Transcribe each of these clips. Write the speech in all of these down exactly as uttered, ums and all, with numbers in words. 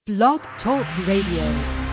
Blog Talk Radio.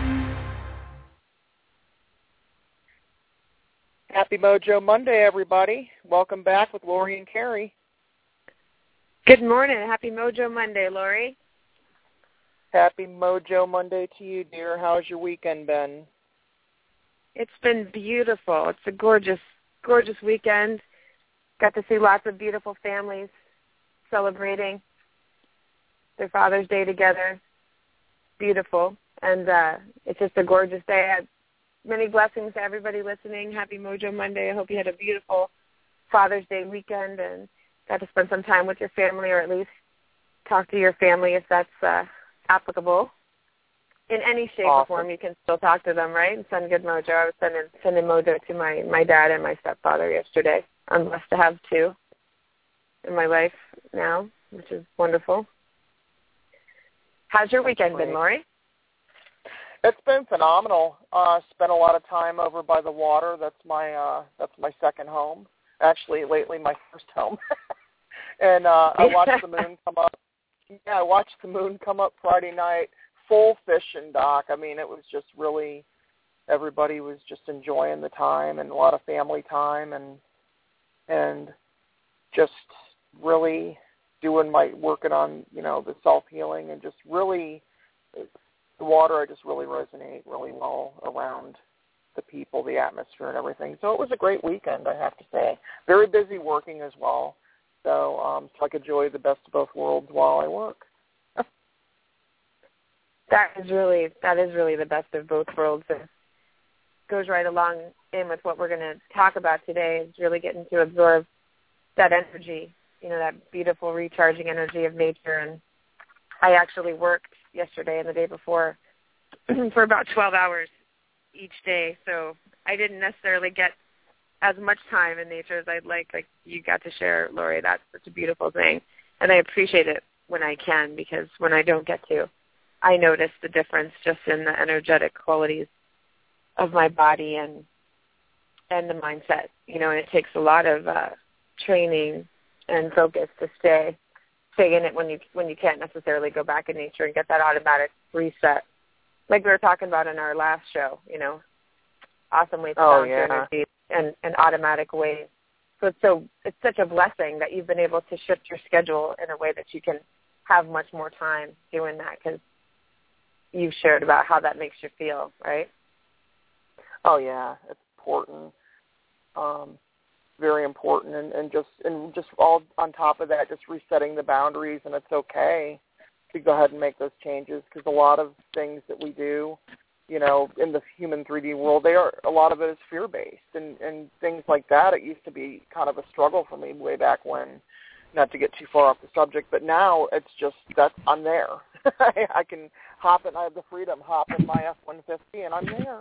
Happy Mojo Monday, everybody. Welcome back with Lori and Carrie. Good morning. Happy Mojo Monday, Lori. Happy Mojo Monday to you, dear. How's your weekend been? It's been beautiful. It's a gorgeous, gorgeous weekend. Got to see lots of beautiful families celebrating their Father's Day together. Beautiful. And uh, it's just a gorgeous day. I had many blessings to everybody listening. Happy Mojo Monday. I hope you had a beautiful Father's Day weekend and got to spend some time with your family, or at least talk to your family if that's uh, applicable. In any shape awesome. or form, you can still talk to them, right? And send good mojo. I was sending, sending mojo to my, my dad and my stepfather yesterday. I'm blessed to have two in my life now, which is wonderful. How's your weekend been, Lori? It's been phenomenal. Uh, spent a lot of time over by the water. That's my uh, that's my second home. Actually, lately my first home. and uh, I watched the moon come up. Yeah, I watched the moon come up Friday night. Full fishing, Doc. I mean, it was just really, everybody was just enjoying the time and a lot of family time and and just really doing my, working on, you know, the self-healing and just really, the water, I just really resonate really well around the people, the atmosphere and everything. So it was a great weekend, I have to say. Very busy working as well. So, um, so I could enjoy the best of both worlds while I work. That is really that is really the best of both worlds. It goes right along in with what we're going to talk about today. Is really getting to absorb that energy, you know, that beautiful recharging energy of nature. And I actually worked yesterday and the day before for about twelve hours each day, so I didn't necessarily get as much time in nature as I'd like. Like you got to share, Lori. That's such a beautiful thing, and I appreciate it when I can, because when I don't get to, I notice the difference just in the energetic qualities of my body and and the mindset. You know, and it takes a lot of uh, training and focus to stay stay in it when you when you can't necessarily go back in nature and get that automatic reset, like we were talking about in our last show. You know, awesome ways to oh, balance yeah. your energy and and automatic ways. So it's so it's such a blessing that you've been able to shift your schedule in a way that you can have much more time doing that, because you've shared about how that makes you feel, right? Oh yeah, it's important, um, very important, and, and just and just all on top of that, just resetting the boundaries, and it's okay to go ahead and make those changes, because a lot of things that we do, you know, in the human three D world, they are a lot of it is fear based, and and things like that. It used to be kind of a struggle for me way back when. Not to get too far off the subject, but now it's just that I'm there. I can hop in. I have the freedom hop in my F one fifty, and I'm there.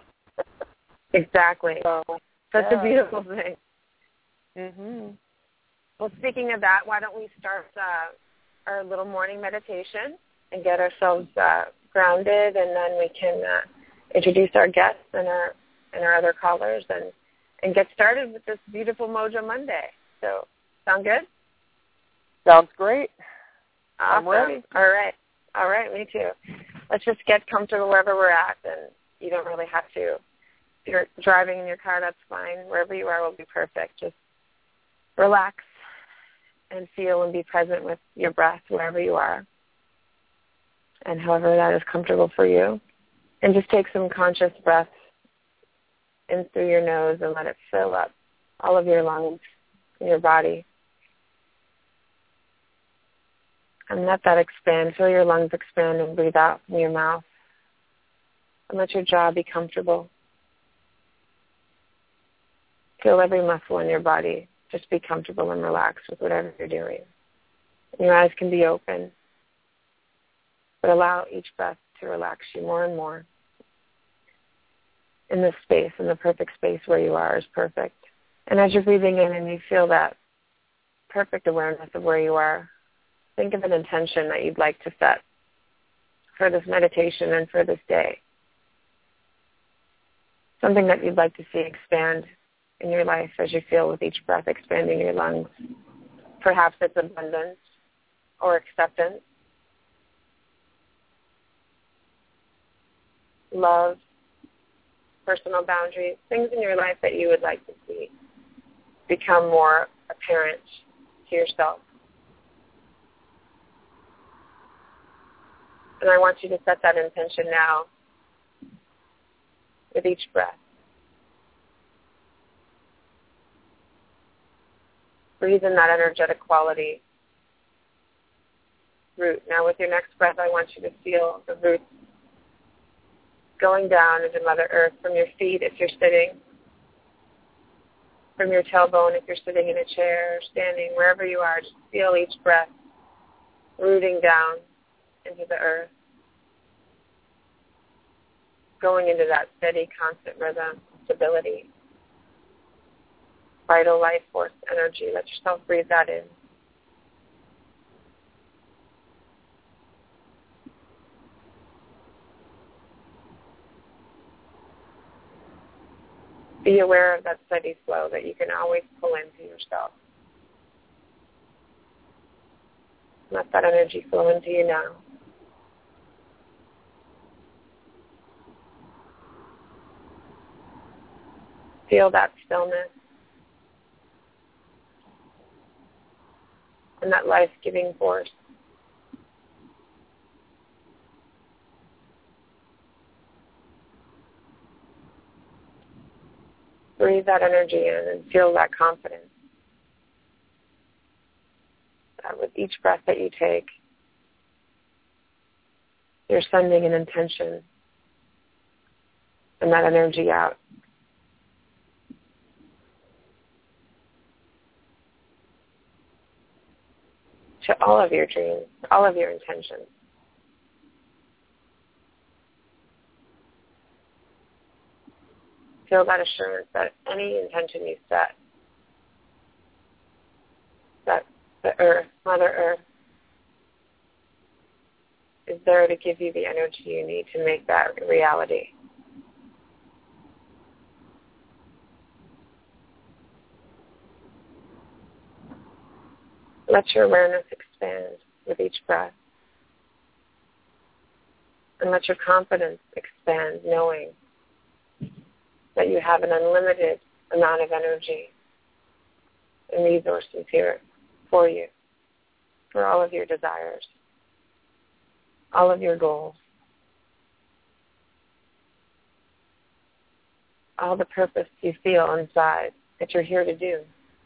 Exactly. So, Such yeah. a beautiful thing. Mhm. Well, speaking of that, why don't we start uh, our little morning meditation and get ourselves uh, grounded, and then we can uh, introduce our guests and our and our other callers, and and get started with this beautiful Mojo Monday. So, sound good? Sounds great. Awesome. I'm ready. All right. All right, me too. Let's just get comfortable wherever we're at, and you don't really have to. If you're driving in your car, that's fine. Wherever you are will be perfect. Just relax and feel and be present with your breath wherever you are, and however that is comfortable for you. And just take some conscious breaths in through your nose and let it fill up all of your lungs in your body. And let that expand. Feel your lungs expand and breathe out from your mouth. And let your jaw be comfortable. Feel every muscle in your body. Just be comfortable and relaxed with whatever you're doing. And your eyes can be open. But allow each breath to relax you more and more. In this space, in the perfect space where you are is perfect. And as you're breathing in and you feel that perfect awareness of where you are, think of an intention that you'd like to set for this meditation and for this day. Something that you'd like to see expand in your life as you feel with each breath expanding your lungs. Perhaps it's abundance or acceptance. love, personal boundaries, things in your life that you would like to see become more apparent to yourself. And I want you to set that intention now with each breath. Breathe in that energetic quality. Root. Now with your next breath, I want you to feel the roots going down into Mother Earth from your feet if you're sitting, from your tailbone if you're sitting in a chair or standing, wherever you are. Just feel each breath rooting down into the earth, going into that steady, constant rhythm, stability, vital life force energy. Let yourself breathe that in. Be aware of that steady flow that you can always pull into yourself. Let that energy flow into you now. Feel that stillness and that life-giving force. Breathe that energy in and feel that confidence. That with each breath that you take, you're sending an intention and that energy out. To all of your dreams, all of your intentions. Feel that assurance that any intention you set, that the earth, Mother Earth, is there to give you the energy you need to make that reality. Let your awareness expand with each breath. And let your confidence expand, knowing that you have an unlimited amount of energy and resources here for you, for all of your desires, all of your goals, all the purpose you feel inside that you're here to do.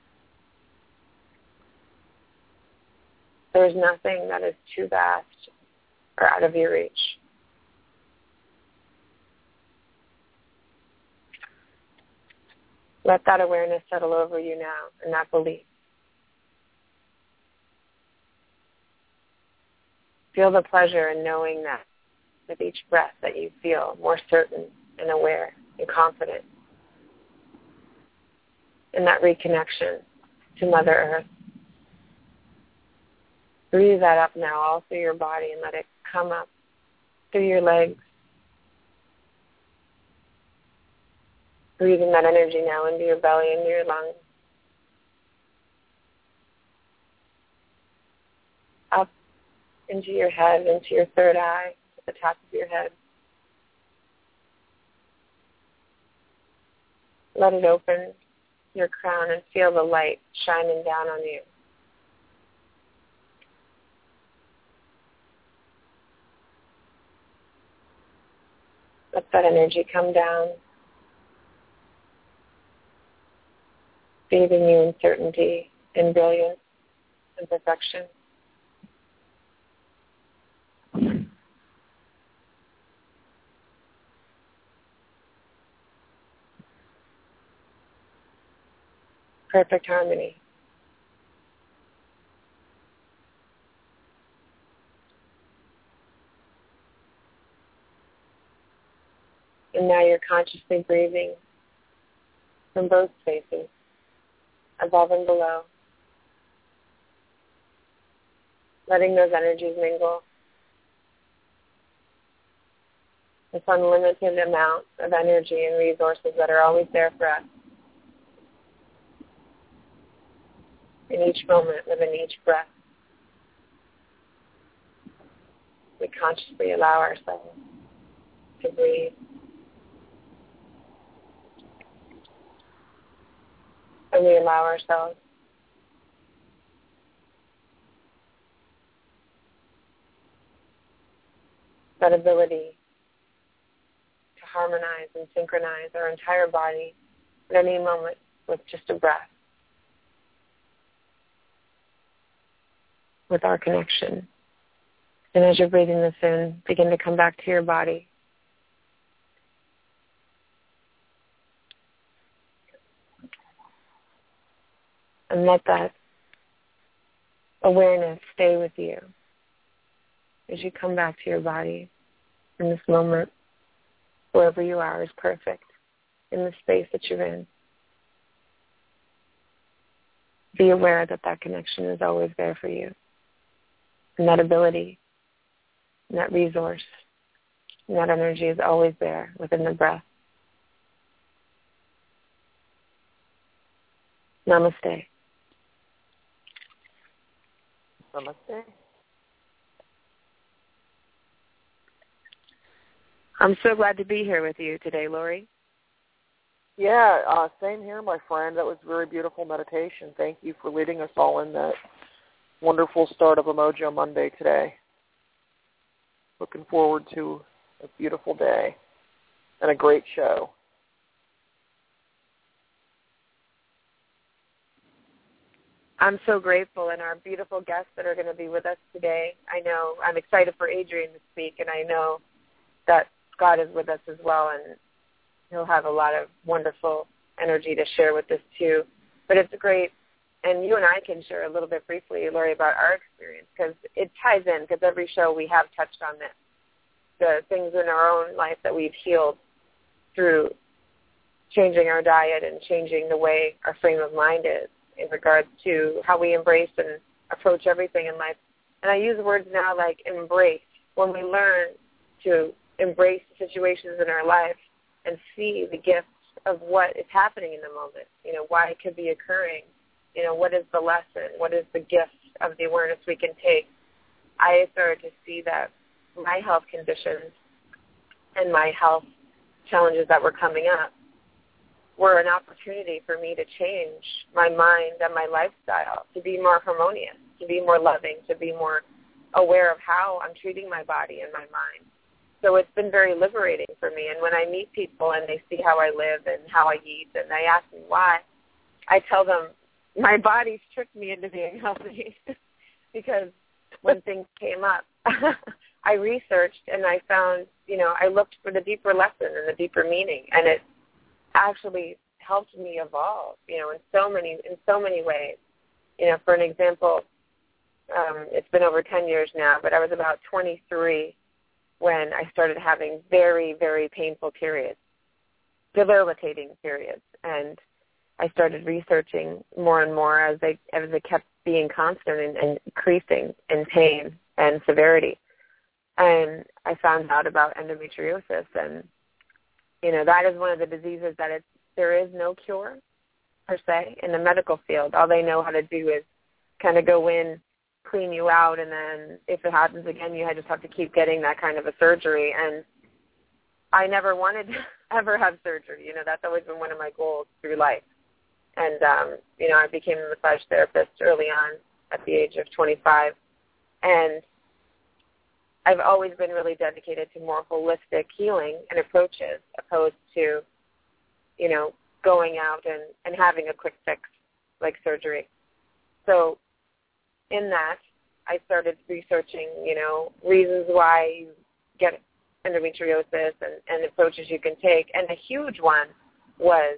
There is nothing that is too vast or out of your reach. Let that awareness settle over you now and that belief. Feel the pleasure in knowing that with each breath that you feel more certain and aware and confident in that reconnection to Mother Earth. Breathe that up now all through your body and let it come up through your legs. Breathing that energy now into your belly, into your lungs. Up into your head, into your third eye, at the top of your head. Let it open your crown and feel the light shining down on you. Let that energy come down, bathing you in certainty and brilliance and perfection. Perfect harmony. And now you're consciously breathing from both spaces, above and below, letting those energies mingle. This unlimited amount of energy and resources that are always there for us in each moment, within each breath. We consciously allow ourselves to breathe. And we allow ourselves that ability to harmonize and synchronize our entire body at any moment with just a breath, with our connection. And as you're breathing this in, begin to come back to your body. And let that awareness stay with you as you come back to your body in this moment. Wherever you are is perfect in the space that you're in. Be aware that that connection is always there for you. And that ability, and that resource, and that energy is always there within the breath. Namaste. Namaste. I'm so glad to be here with you today, Lori. Yeah, uh, same here, my friend. That was a very beautiful meditation. Thank you for leading us all in that wonderful start of a Mojo Monday today. Looking forward to a beautiful day and a great show. I'm so grateful, and our beautiful guests that are going to be with us today. I know I'm excited for Adrian to speak, and I know that God is with us as well, and he'll have a lot of wonderful energy to share with us too. But it's great, and you and I can share a little bit briefly, Lori, about our experience, because it ties in, because every show we have touched on this, the things in our own life that we've healed through changing our diet and changing the way our frame of mind is in regards to how we embrace and approach everything in life. And I use words now like embrace. When we learn to embrace situations in our life and see the gifts of what is happening in the moment, you know, why it could be occurring, you know, what is the lesson, what is the gift of the awareness we can take. I started to see that my health conditions and my health challenges that were coming up were an opportunity for me to change my mind and my lifestyle, to be more harmonious, to be more loving, to be more aware of how I'm treating my body and my mind. So it's been very liberating for me. And when I meet people and they see how I live and how I eat and they ask me why, I tell them my body's tricked me into being healthy because when things came up, I researched and I found, you know, I looked for the deeper lesson and the deeper meaning, and it actually helped me evolve, you know, in so many in so many ways. You know, for an example, um, it's been over ten years now, but I was about twenty-three when I started having very, very painful periods, debilitating periods, and I started researching more and more as they as they kept being constant and, and increasing in pain and severity. And I found out about endometriosis, and you know, that is one of the diseases that it's, there is no cure, per se, in the medical field. All they know how to do is kind of go in, clean you out, and then if it happens again, you just have to keep getting that kind of a surgery. And I never wanted to ever have surgery. You know, that's always been one of my goals through life. And, um, you know, I became a massage therapist early on at the age of twenty-five. And I've always been really dedicated to more holistic healing and approaches opposed to, you know, going out and, and having a quick fix like surgery. So in that, I started researching, you know, reasons why you get endometriosis and, and approaches you can take. And a huge one was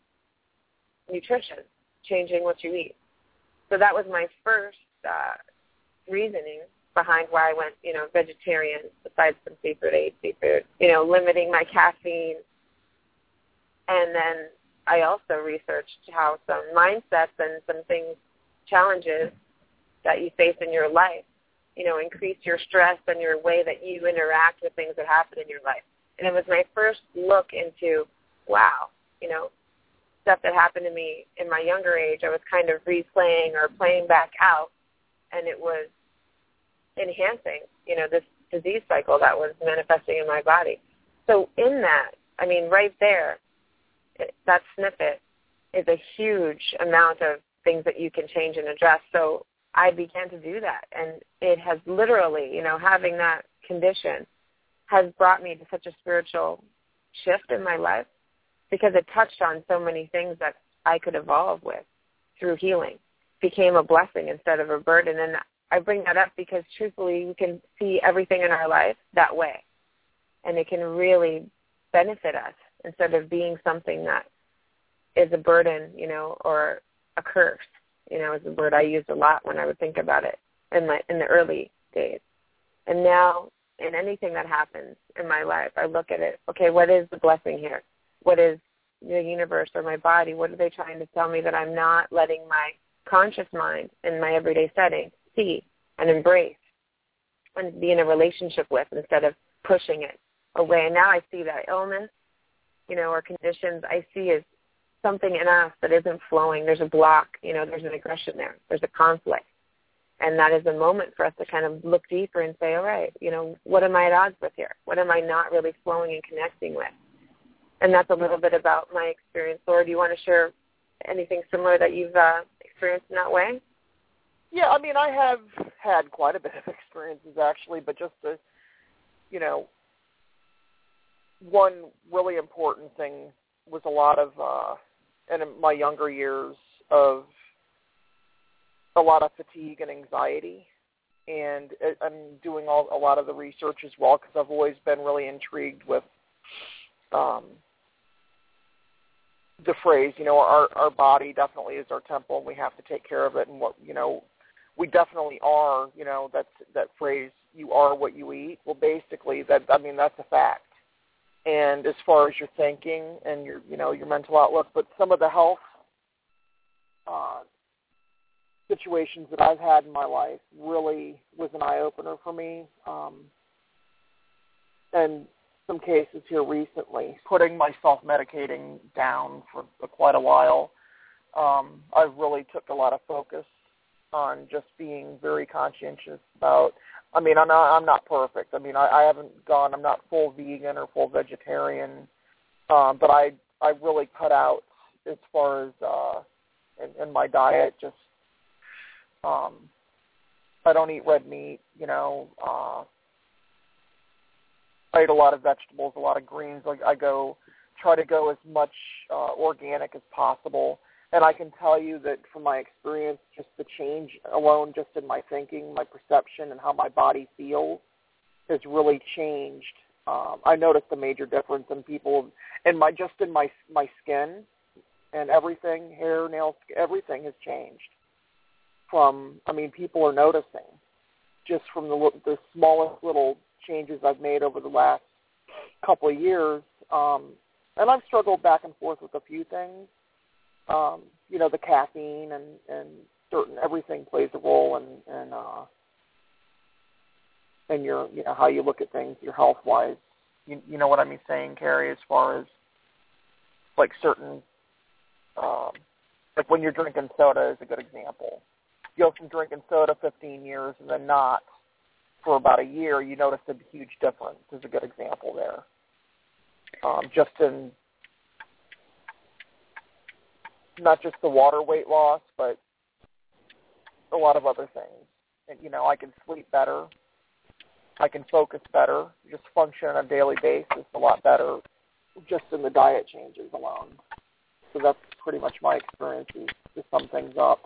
nutrition, changing what you eat. So that was my first uh, reasoning behind why I went, you know, vegetarian, besides some seafood, I ate seafood, you know, limiting my caffeine. And then I also researched how some mindsets and some things, challenges that you face in your life, you know, increase your stress and your way that you interact with things that happen in your life. And it was my first look into, wow, you know, stuff that happened to me in my younger age, I was kind of replaying or playing back out, and it was enhancing, you know, this disease cycle that was manifesting in my body. So in that, I mean, right there, it, that snippet is a huge amount of things that you can change and address. So I began to do that, and it has literally, you know, having that condition has brought me to such a spiritual shift in my life because it touched on so many things that I could evolve with through healing. It became a blessing instead of a burden, and I bring that up because truthfully we can see everything in our life that way, and it can really benefit us instead of being something that is a burden, you know, or a curse, you know, is a word I used a lot when I would think about it in my in the early days. And now in anything that happens in my life, I look at it, okay, what is the blessing here? What is the universe or my body? What are they trying to tell me that I'm not letting my conscious mind in my everyday setting see and embrace and be in a relationship with instead of pushing it away? And now I see that illness, you know, or conditions I see as something in us that isn't flowing. There's a block, you know, there's an aggression there. There's a conflict. And that is a moment for us to kind of look deeper and say, all right, you know, what am I at odds with here? What am I not really flowing and connecting with? And that's a little bit about my experience. Laura, do you want to share anything similar that you've uh, experienced in that way? Yeah, I mean, I have had quite a bit of experiences, actually, but just to, you know, one really important thing was a lot of, uh, in my younger years, of a lot of fatigue and anxiety. And I'm doing all, a lot of the research as well because I've always been really intrigued with um, the phrase, you know, our, our body definitely is our temple and we have to take care of it. And what, you know, we definitely are, you know, that's, that phrase, you are what you eat. Well, basically, that I mean, that's a fact. And as far as your thinking and your, you know, your mental outlook, but some of the health uh, situations that I've had in my life really was an eye-opener for me. Um, and some cases here recently, putting my self-medicating down for, for quite a while, um, I really took a lot of focus on just being very conscientious about, I mean, I'm not, I'm not perfect. I mean, I, I haven't gone, I'm not full vegan or full vegetarian, um, but I I really cut out as far as uh, in, in my diet, just um, I don't eat red meat, you know. Uh, I eat a lot of vegetables, a lot of greens. Like I go, try to go as much uh, organic as possible. And I can tell you that from my experience, just the change alone just in my thinking, my perception, and how my body feels has really changed. Um, I noticed a major difference in people, and my just in my my skin and everything, hair, nails, everything has changed. From, I mean, people are noticing just from the the smallest little changes I've made over the last couple of years. Um, and I've struggled back and forth with a few things. Um, you know, the caffeine and, and certain everything plays a role in, in uh, in your, you know, how you look at things, your health wise. You, you know what I mean saying, Carrie, as far as like certain, um, like when you're drinking soda is a good example. You go from drinking soda fifteen years and then not for about a year, you notice a huge difference. Is a good example there. Um, just in not just the water weight loss, but a lot of other things. And, you know, I can sleep better. I can focus better, just function on a daily basis a lot better just in the diet changes alone. So that's pretty much my experience is to sum things up.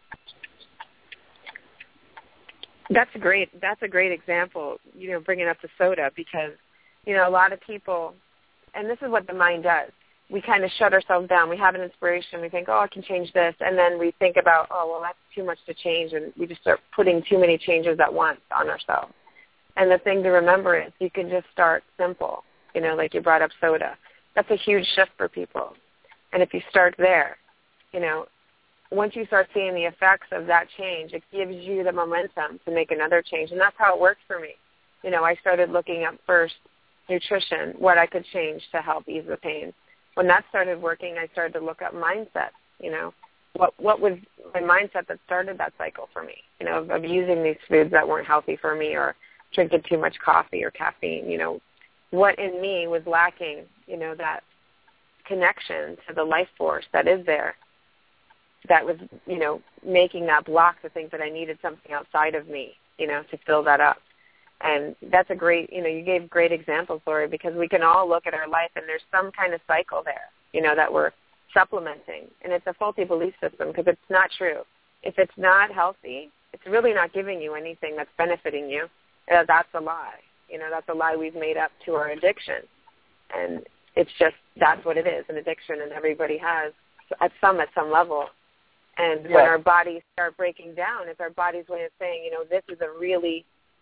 That's a great, that's a great example, you know, bringing up the soda because, you know, a lot of people, and this is what the mind does. We kind of shut ourselves down. We have an inspiration. We think, oh, I can change this. And then we think about, oh, well, that's too much to change. And we just start putting too many changes at once on ourselves. And the thing to remember is you can just start simple, you know, like you brought up soda. That's a huge shift for people. And if you start there, you know, once you start seeing the effects of that change, it gives you the momentum to make another change. And that's how it worked for me. You know, I started looking at first nutrition, what I could change to help ease the pain. When that started working, I started to look at mindset, you know, what what was my mindset that started that cycle for me, you know, of, of using these foods that weren't healthy for me or drinking too much coffee or caffeine, you know, what in me was lacking, you know, that connection to the life force that is there, that was, you know, making that block to think that I needed something outside of me, you know, to fill that up. And that's a great, you know, you gave great examples, Lori, because we can all look at our life and there's some kind of cycle there, you know, that we're supplementing. And it's a faulty belief system because it's not true. If it's not healthy, it's really not giving you anything that's benefiting you. Uh, that's a lie. You know, that's a lie we've made up to our addiction. And it's just, that's what it is, an addiction, and everybody has at some, at some level. And yeah. when our bodies start breaking down, it's our body's way of saying, you know, this is a really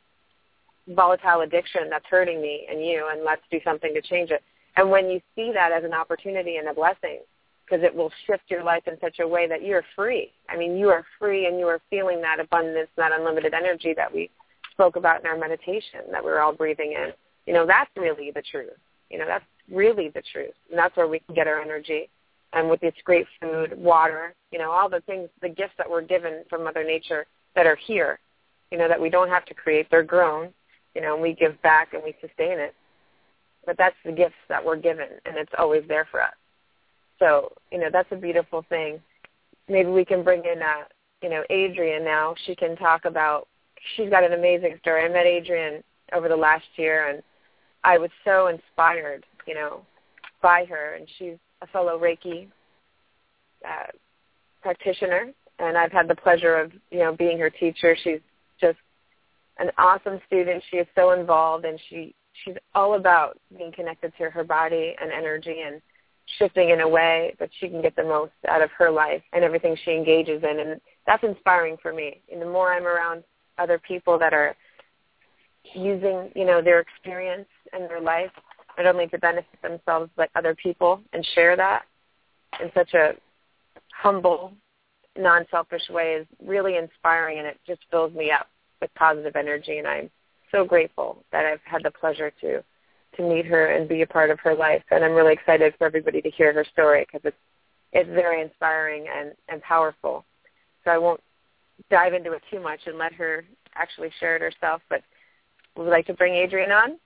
volatile addiction that's hurting me and you, and let's do something to change it. And when you see that as an opportunity and a blessing, because it will shift your life in such a way that you're free. I mean, you are free and you are feeling that abundance, that unlimited energy that we spoke about in our meditation that we're all breathing in. You know, that's really the truth. You know, that's really the truth. And that's where we can get our energy. And with this great food, water, you know, all the things, the gifts that we're given from Mother Nature that are here, you know, that we don't have to create, they're grown, you know, and we give back and we sustain it. But that's the gifts that we're given, and it's always there for us. So, you know, that's a beautiful thing. Maybe we can bring in, uh, you know, Adrienne now. She can talk about, she's got an amazing story. I met Adrienne over the last year, and I was so inspired, you know, by her. And she's a fellow Reiki uh, practitioner, and I've had the pleasure of, you know, being her teacher. She's just an awesome student. She is so involved, and she she's all about being connected to her body and energy and shifting in a way that she can get the most out of her life and everything she engages in. And that's inspiring for me. And the more I'm around other people that are using, you know, their experience and their life, not only to benefit themselves, but other people, and share that in such a humble, non-selfish way is really inspiring, and it just fills me up with positive energy. And I'm so grateful that I've had the pleasure to to meet her and be a part of her life. And I'm really excited for everybody to hear her story because it's, it's very inspiring and, and powerful. So I won't dive into it too much and let her actually share it herself, but would like to bring Adrienne on?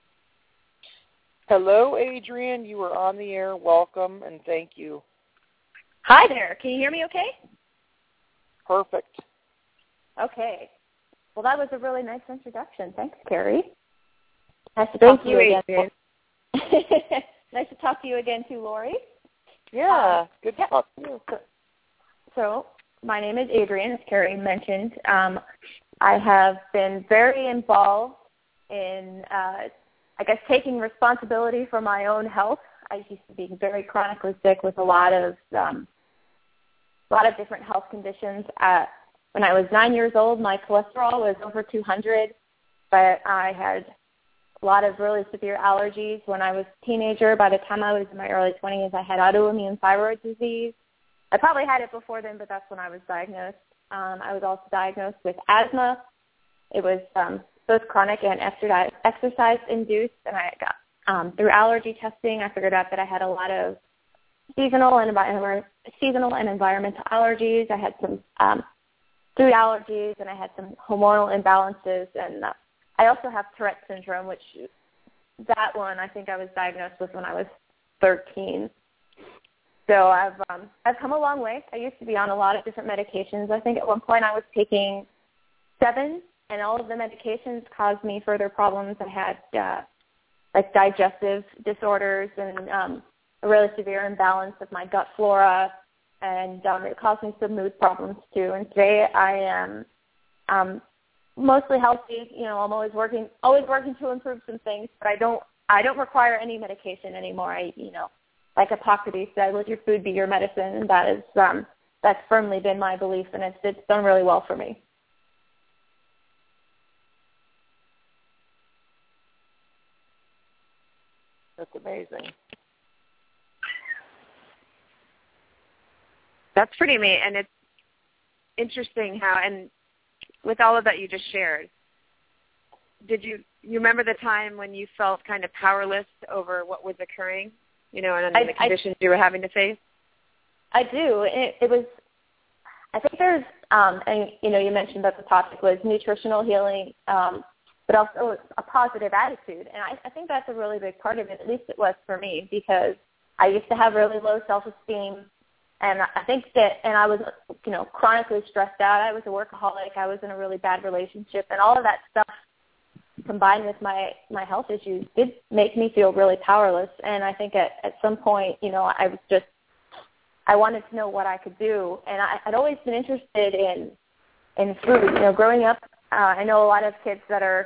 Hello, Adrienne. You are on the air. Welcome, and thank you. Hi there. Can you hear me okay? Perfect. Okay. Well, that was a really nice introduction. Thanks, Carrie. Nice to Thank talk you, to you Adrienne. again. Nice to talk to you again, too, Lori. Yeah, um, good to yeah. talk to you. So my name is Adrienne, as Carrie mentioned. Um, I have been very involved in, uh, I guess, taking responsibility for my own health. I used to be very chronically sick with a lot of, um, a lot of different health conditions. Uh, when I was nine years old, my cholesterol was over two hundred, but I had a lot of really severe allergies. When I was a teenager, by the time I was in my early twenties, I had autoimmune thyroid disease. I probably had it before then, but that's when I was diagnosed. Um, I was also diagnosed with asthma. It was um, both chronic and exercise-induced, and I got um, through allergy testing, I figured out that I had a lot of seasonal and envi- seasonal and environmental allergies. I had some um, food allergies, and I had some hormonal imbalances, and uh, I also have Tourette syndrome, which that one I think I was diagnosed with when I was thirteen. So I've um, I've come a long way. I used to be on a lot of different medications. I think at one point I was taking seven, and all of the medications caused me further problems. I had uh, like digestive disorders and um, a really severe imbalance of my gut flora, and um, it caused me some mood problems too. And today I am um, mostly healthy. You know, I'm always working, always working to improve some things, but I don't, I don't require any medication anymore. I, you know, like Hippocrates said, let your food be your medicine, and that is, um, that's firmly been my belief, and it's, it's done really well for me. That's amazing. That's pretty amazing, and it's interesting how, and with all of that you just shared, did you, you remember the time when you felt kind of powerless over what was occurring, you know, and I, the conditions I, you were having to face? I do. It, it was, I think there's, um, and, you know, you mentioned that the topic was nutritional healing. Um, but also a positive attitude. And I, I think that's a really big part of it, at least it was for me, because I used to have really low self-esteem. And I think that, and I was, you know, chronically stressed out. I was a workaholic. I was in a really bad relationship. And all of that stuff combined with my, my health issues did make me feel really powerless. And I think at, at some point, you know, I was just, I wanted to know what I could do. And I, I'd always been interested in, in food. You know, growing up, uh, I know a lot of kids that are,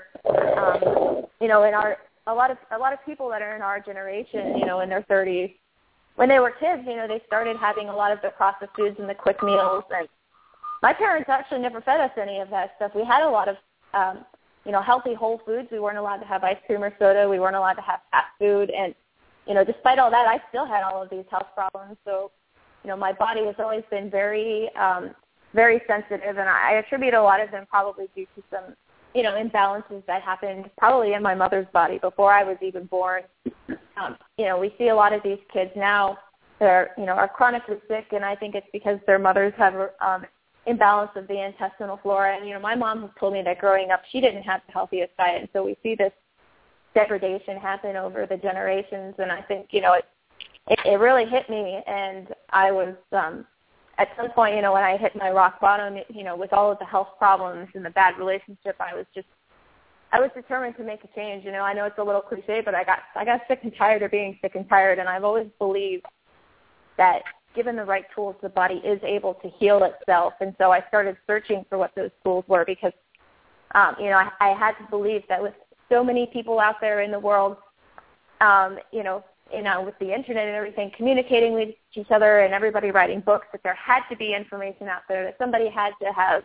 um, you know, in our, a lot of, a lot of people that are in our generation, you know, in their thirties, when they were kids, you know, they started having a lot of the processed foods and the quick meals. And my parents actually never fed us any of that stuff. We had a lot of, um, you know, healthy whole foods. We weren't allowed to have ice cream or soda. We weren't allowed to have fast food. And, you know, despite all that, I still had all of these health problems. So, you know, my body has always been very, um, very sensitive. And I attribute a lot of them probably due to some, you know, imbalances that happened probably in my mother's body before I was even born. Um, you know, we see a lot of these kids now that are, you know, are chronically sick, and I think it's because their mothers have um, imbalance of the intestinal flora. And, you know, my mom has told me that growing up she didn't have the healthiest diet, and so we see this degradation happen over the generations. And I think, you know, it it, it really hit me, and I was um, at some point, you know, when I hit my rock bottom, you know, with all of the health problems and the bad relationship, I was just, I was determined to make a change. You know, I know it's a little cliche, but I got, I got sick and tired of being sick and tired, and I've always believed that given the right tools, the body is able to heal itself. And so I started searching for what those tools were because, um, you know, I, I had to believe that with so many people out there in the world, um, you know, you know, with the internet and everything, communicating with each other and everybody writing books, that there had to be information out there, that somebody had to have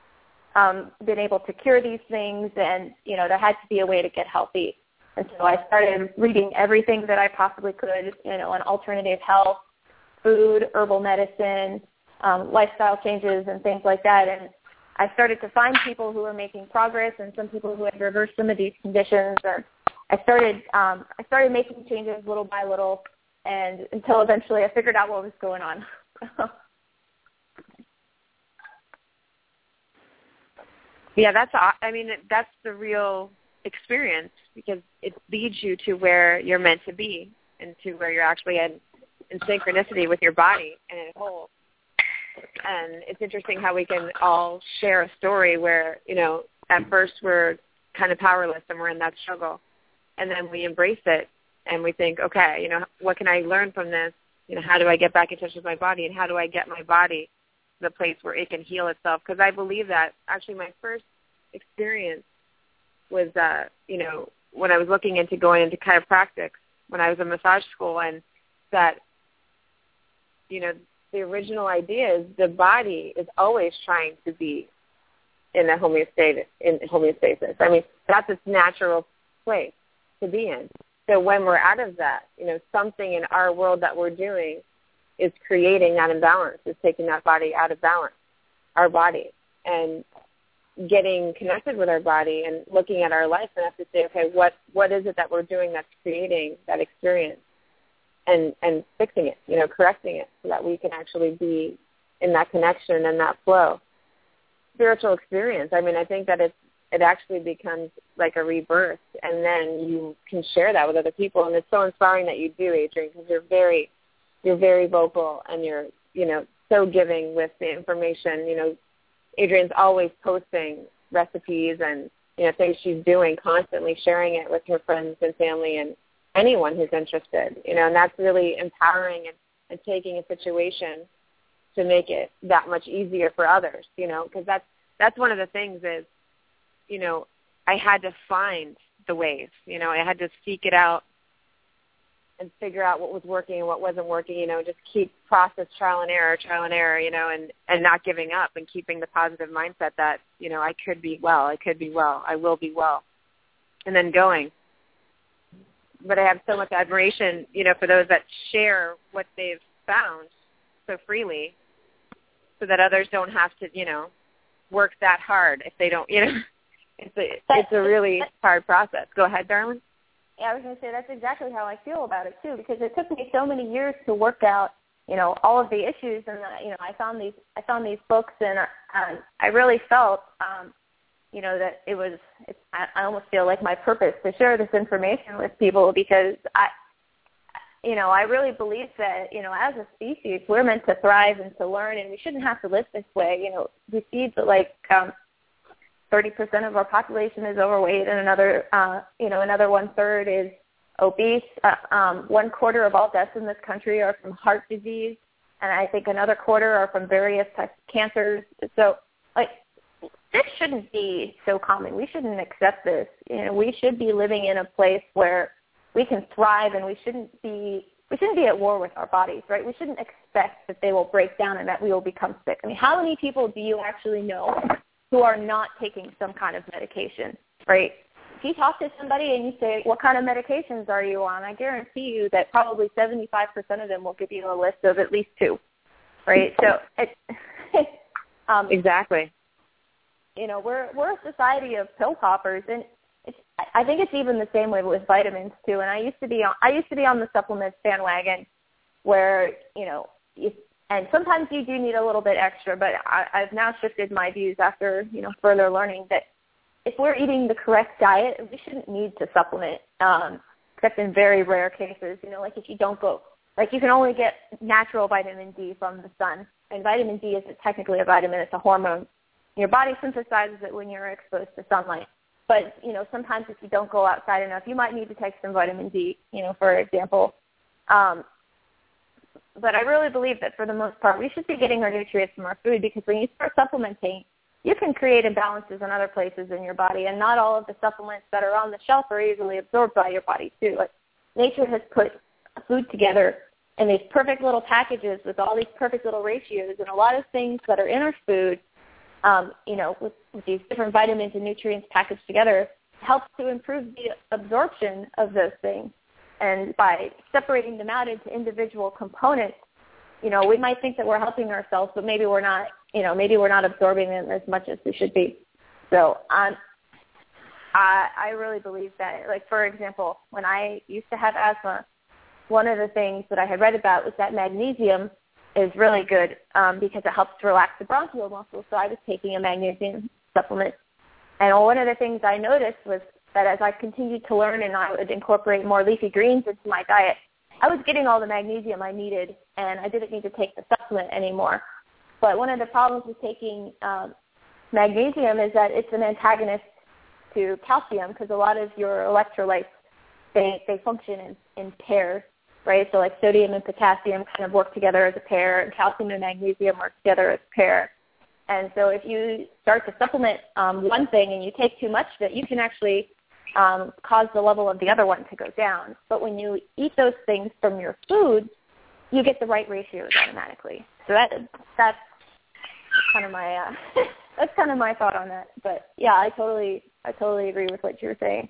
um, been able to cure these things, and, you know, there had to be a way to get healthy. And so I started reading everything that I possibly could, you know, on alternative health, food, herbal medicine, um, lifestyle changes, and things like that. And I started to find people who were making progress and some people who had reversed some of these conditions. Or I started um, I started making changes little by little, and until eventually I figured out what was going on. Yeah, that's, I mean, that's the real experience, because it leads you to where you're meant to be and to where you're actually in, in synchronicity with your body and in whole. And it's interesting how we can all share a story where, you know, at first we're kind of powerless and we're in that struggle. And then we embrace it and we think, okay, you know, what can I learn from this? You know, how do I get back in touch with my body, and how do I get my body to the place where it can heal itself? Because I believe that actually my first experience was, uh, you know, when I was looking into going into chiropractic when I was in massage school, and that, you know, the original idea is the body is always trying to be in a homeostasis. In homeostasis. I mean, that's its natural place to be in. So when we're out of that, you know, something in our world that we're doing is creating that imbalance, is taking that body out of balance, our body, and getting connected with our body and looking at our life and have to say, okay, what, what is it that we're doing that's creating that experience, and, and fixing it, you know, correcting it so that we can actually be in that connection and that flow. Spiritual experience, I mean, I think that it's, it actually becomes like a rebirth, and then you can share that with other people. And it's so inspiring that you do, Adrienne, because you're very, you're very vocal, and you're, you know, so giving with the information. You know, Adrienne's always posting recipes and, you know, things she's doing, constantly sharing it with her friends and family and anyone who's interested, you know, and that's really empowering and, and taking a situation to make it that much easier for others, you know, because that's, that's one of the things is, you know, I had to find the ways, you know, I had to seek it out and figure out what was working and what wasn't working, you know, just keep process trial and error, trial and error, you know, and, and not giving up and keeping the positive mindset that, you know, I could be well, I could be well, I will be well, and then going. But I have so much admiration, you know, for those that share what they've found so freely so that others don't have to, you know, work that hard if they don't, you know. It's a, it's a really hard process. Go ahead, darling. Yeah, I was going to say that's exactly how I feel about it, too, because it took me so many years to work out, you know, all of the issues. And, uh, you know, I found these I found these books, and uh, I really felt, um, you know, that it was, it's, I, I almost feel like my purpose to share this information with people because I, you know, I really believe that, you know, as a species, we're meant to thrive and to learn, and we shouldn't have to live this way. You know, we see that, like, um, thirty percent of our population is overweight, and another, uh, you know, another one-third is obese. Uh, um, one quarter of all deaths in this country are from heart disease, and I think another quarter are from various types of cancers. So, like, this shouldn't be so common. We shouldn't accept this. You know, we should be living in a place where we can thrive, and we shouldn't be we shouldn't be at war with our bodies, right? We shouldn't expect that they will break down and that we will become sick. I mean, how many people do you actually know who are not taking some kind of medication, right? If you talk to somebody and you say, what kind of medications are you on, I guarantee you that probably seventy-five percent of them will give you a list of at least two, right? So it's um, exactly. You know, we're we're a society of pill poppers, and it's, I think it's even the same way with vitamins too. And I used to be on I used to be on the supplements bandwagon, where you know, you, and sometimes you do need a little bit extra. But I, I've now shifted my views after you know further learning that if we're eating the correct diet, we shouldn't need to supplement, um, except in very rare cases. You know, like if you don't go, like you can only get natural vitamin D from the sun, and vitamin D isn't technically a vitamin; it's a hormone. Your body synthesizes it when you're exposed to sunlight. But, you know, sometimes if you don't go outside enough, you might need to take some vitamin D, you know, for example. Um, but I really believe that for the most part, we should be getting our nutrients from our food because when you start supplementing, you can create imbalances in other places in your body, and not all of the supplements that are on the shelf are easily absorbed by your body, too. Like, nature has put food together in these perfect little packages with all these perfect little ratios, and a lot of things that are in our food, Um, you know, with, with these different vitamins and nutrients packaged together, helps to improve the absorption of those things. And by separating them out into individual components, you know, we might think that we're helping ourselves, but maybe we're not, you know, maybe we're not absorbing them as much as we should be. So um, I, I really believe that, like, for example, when I used to have asthma, one of the things that I had read about was that magnesium is really good um, because it helps to relax the bronchial muscles. So I was taking a magnesium supplement. And one of the things I noticed was that as I continued to learn and I would incorporate more leafy greens into my diet, I was getting all the magnesium I needed, and I didn't need to take the supplement anymore. But one of the problems with taking um, magnesium is that it's an antagonist to calcium because a lot of your electrolytes, they, they function in, in pairs. Right, so like sodium and potassium kind of work together as a pair, and calcium and magnesium work together as a pair. And so if you start to supplement um, one thing and you take too much of it, you can actually um, cause the level of the other one to go down. But when you eat those things from your food, you get the right ratios automatically. So that that's kind of my uh, that's kind of my thought on that. But yeah, I totally I totally agree with what you were saying.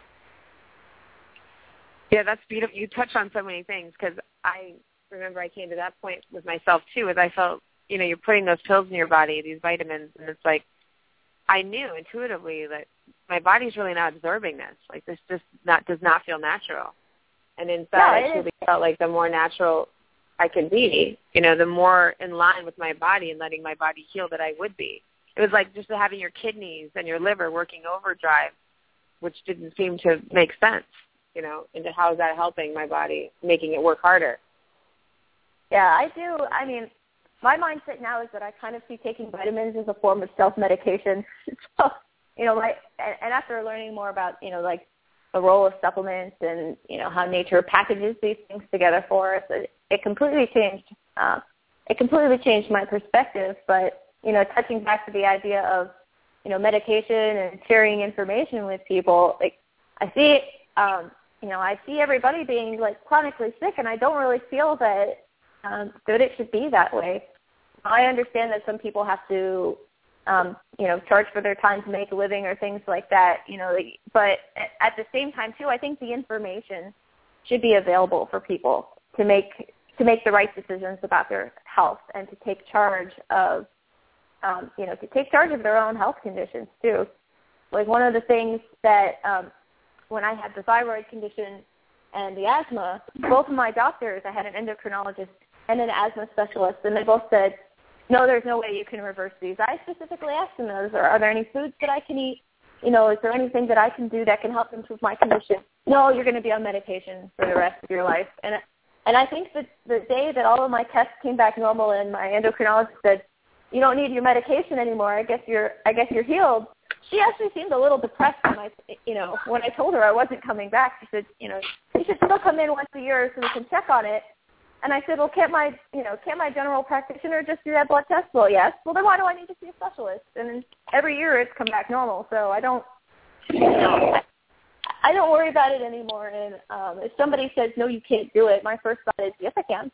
Yeah, that's beautiful. You touched on so many things because I remember I came to that point with myself too, as I felt, you know, you're putting those pills in your body, these vitamins, and it's like I knew intuitively that my body's really not absorbing this. Like this just not does not feel natural. And inside, yeah, I truly felt like the more natural I could be, you know, the more in line with my body and letting my body heal that I would be. It was like just having your kidneys and your liver working overdrive, which didn't seem to make sense. You know, into how is that helping my body, making it work harder? Yeah, I do. I mean, my mindset now is that I kind of see taking vitamins as a form of self-medication. So, you know, my, and, and after learning more about, you know, like the role of supplements and, you know, how nature packages these things together for us, it, it completely changed, uh, it completely changed my perspective. But, you know, touching back to the idea of, you know, medication and sharing information with people, like I see it, um, you know, I see everybody being, like, chronically sick, and I don't really feel that, um, that it should be that way. I understand that some people have to, um, you know, charge for their time to make a living or things like that, you know, but at the same time, too, I think the information should be available for people to make to make the right decisions about their health and to take charge of, um, you know, to take charge of their own health conditions, too. Like, one of the things that um, when I had the thyroid condition and the asthma, both of my doctors, I had an endocrinologist and an asthma specialist, and they both said, no, there's no way you can reverse these. I specifically asked him, those, are there any foods that I can eat? You know, is there anything that I can do that can help improve my condition? No, you're going to be on medication for the rest of your life. And and I think that the day that all of my tests came back normal and my endocrinologist said, you don't need your medication anymore, I guess you're I guess you're healed, she actually seemed a little depressed when I, you know, when I told her I wasn't coming back. She said, you know, you should still come in once a year so we can check on it. And I said, well, can't my, you know, can't my general practitioner just do that blood test? Well, yes. Well, then why do I need to see a specialist? And every year it's come back normal, so I don't, you know, I don't worry about it anymore. And um, if somebody says, no, you can't do it, my first thought is, yes, I can.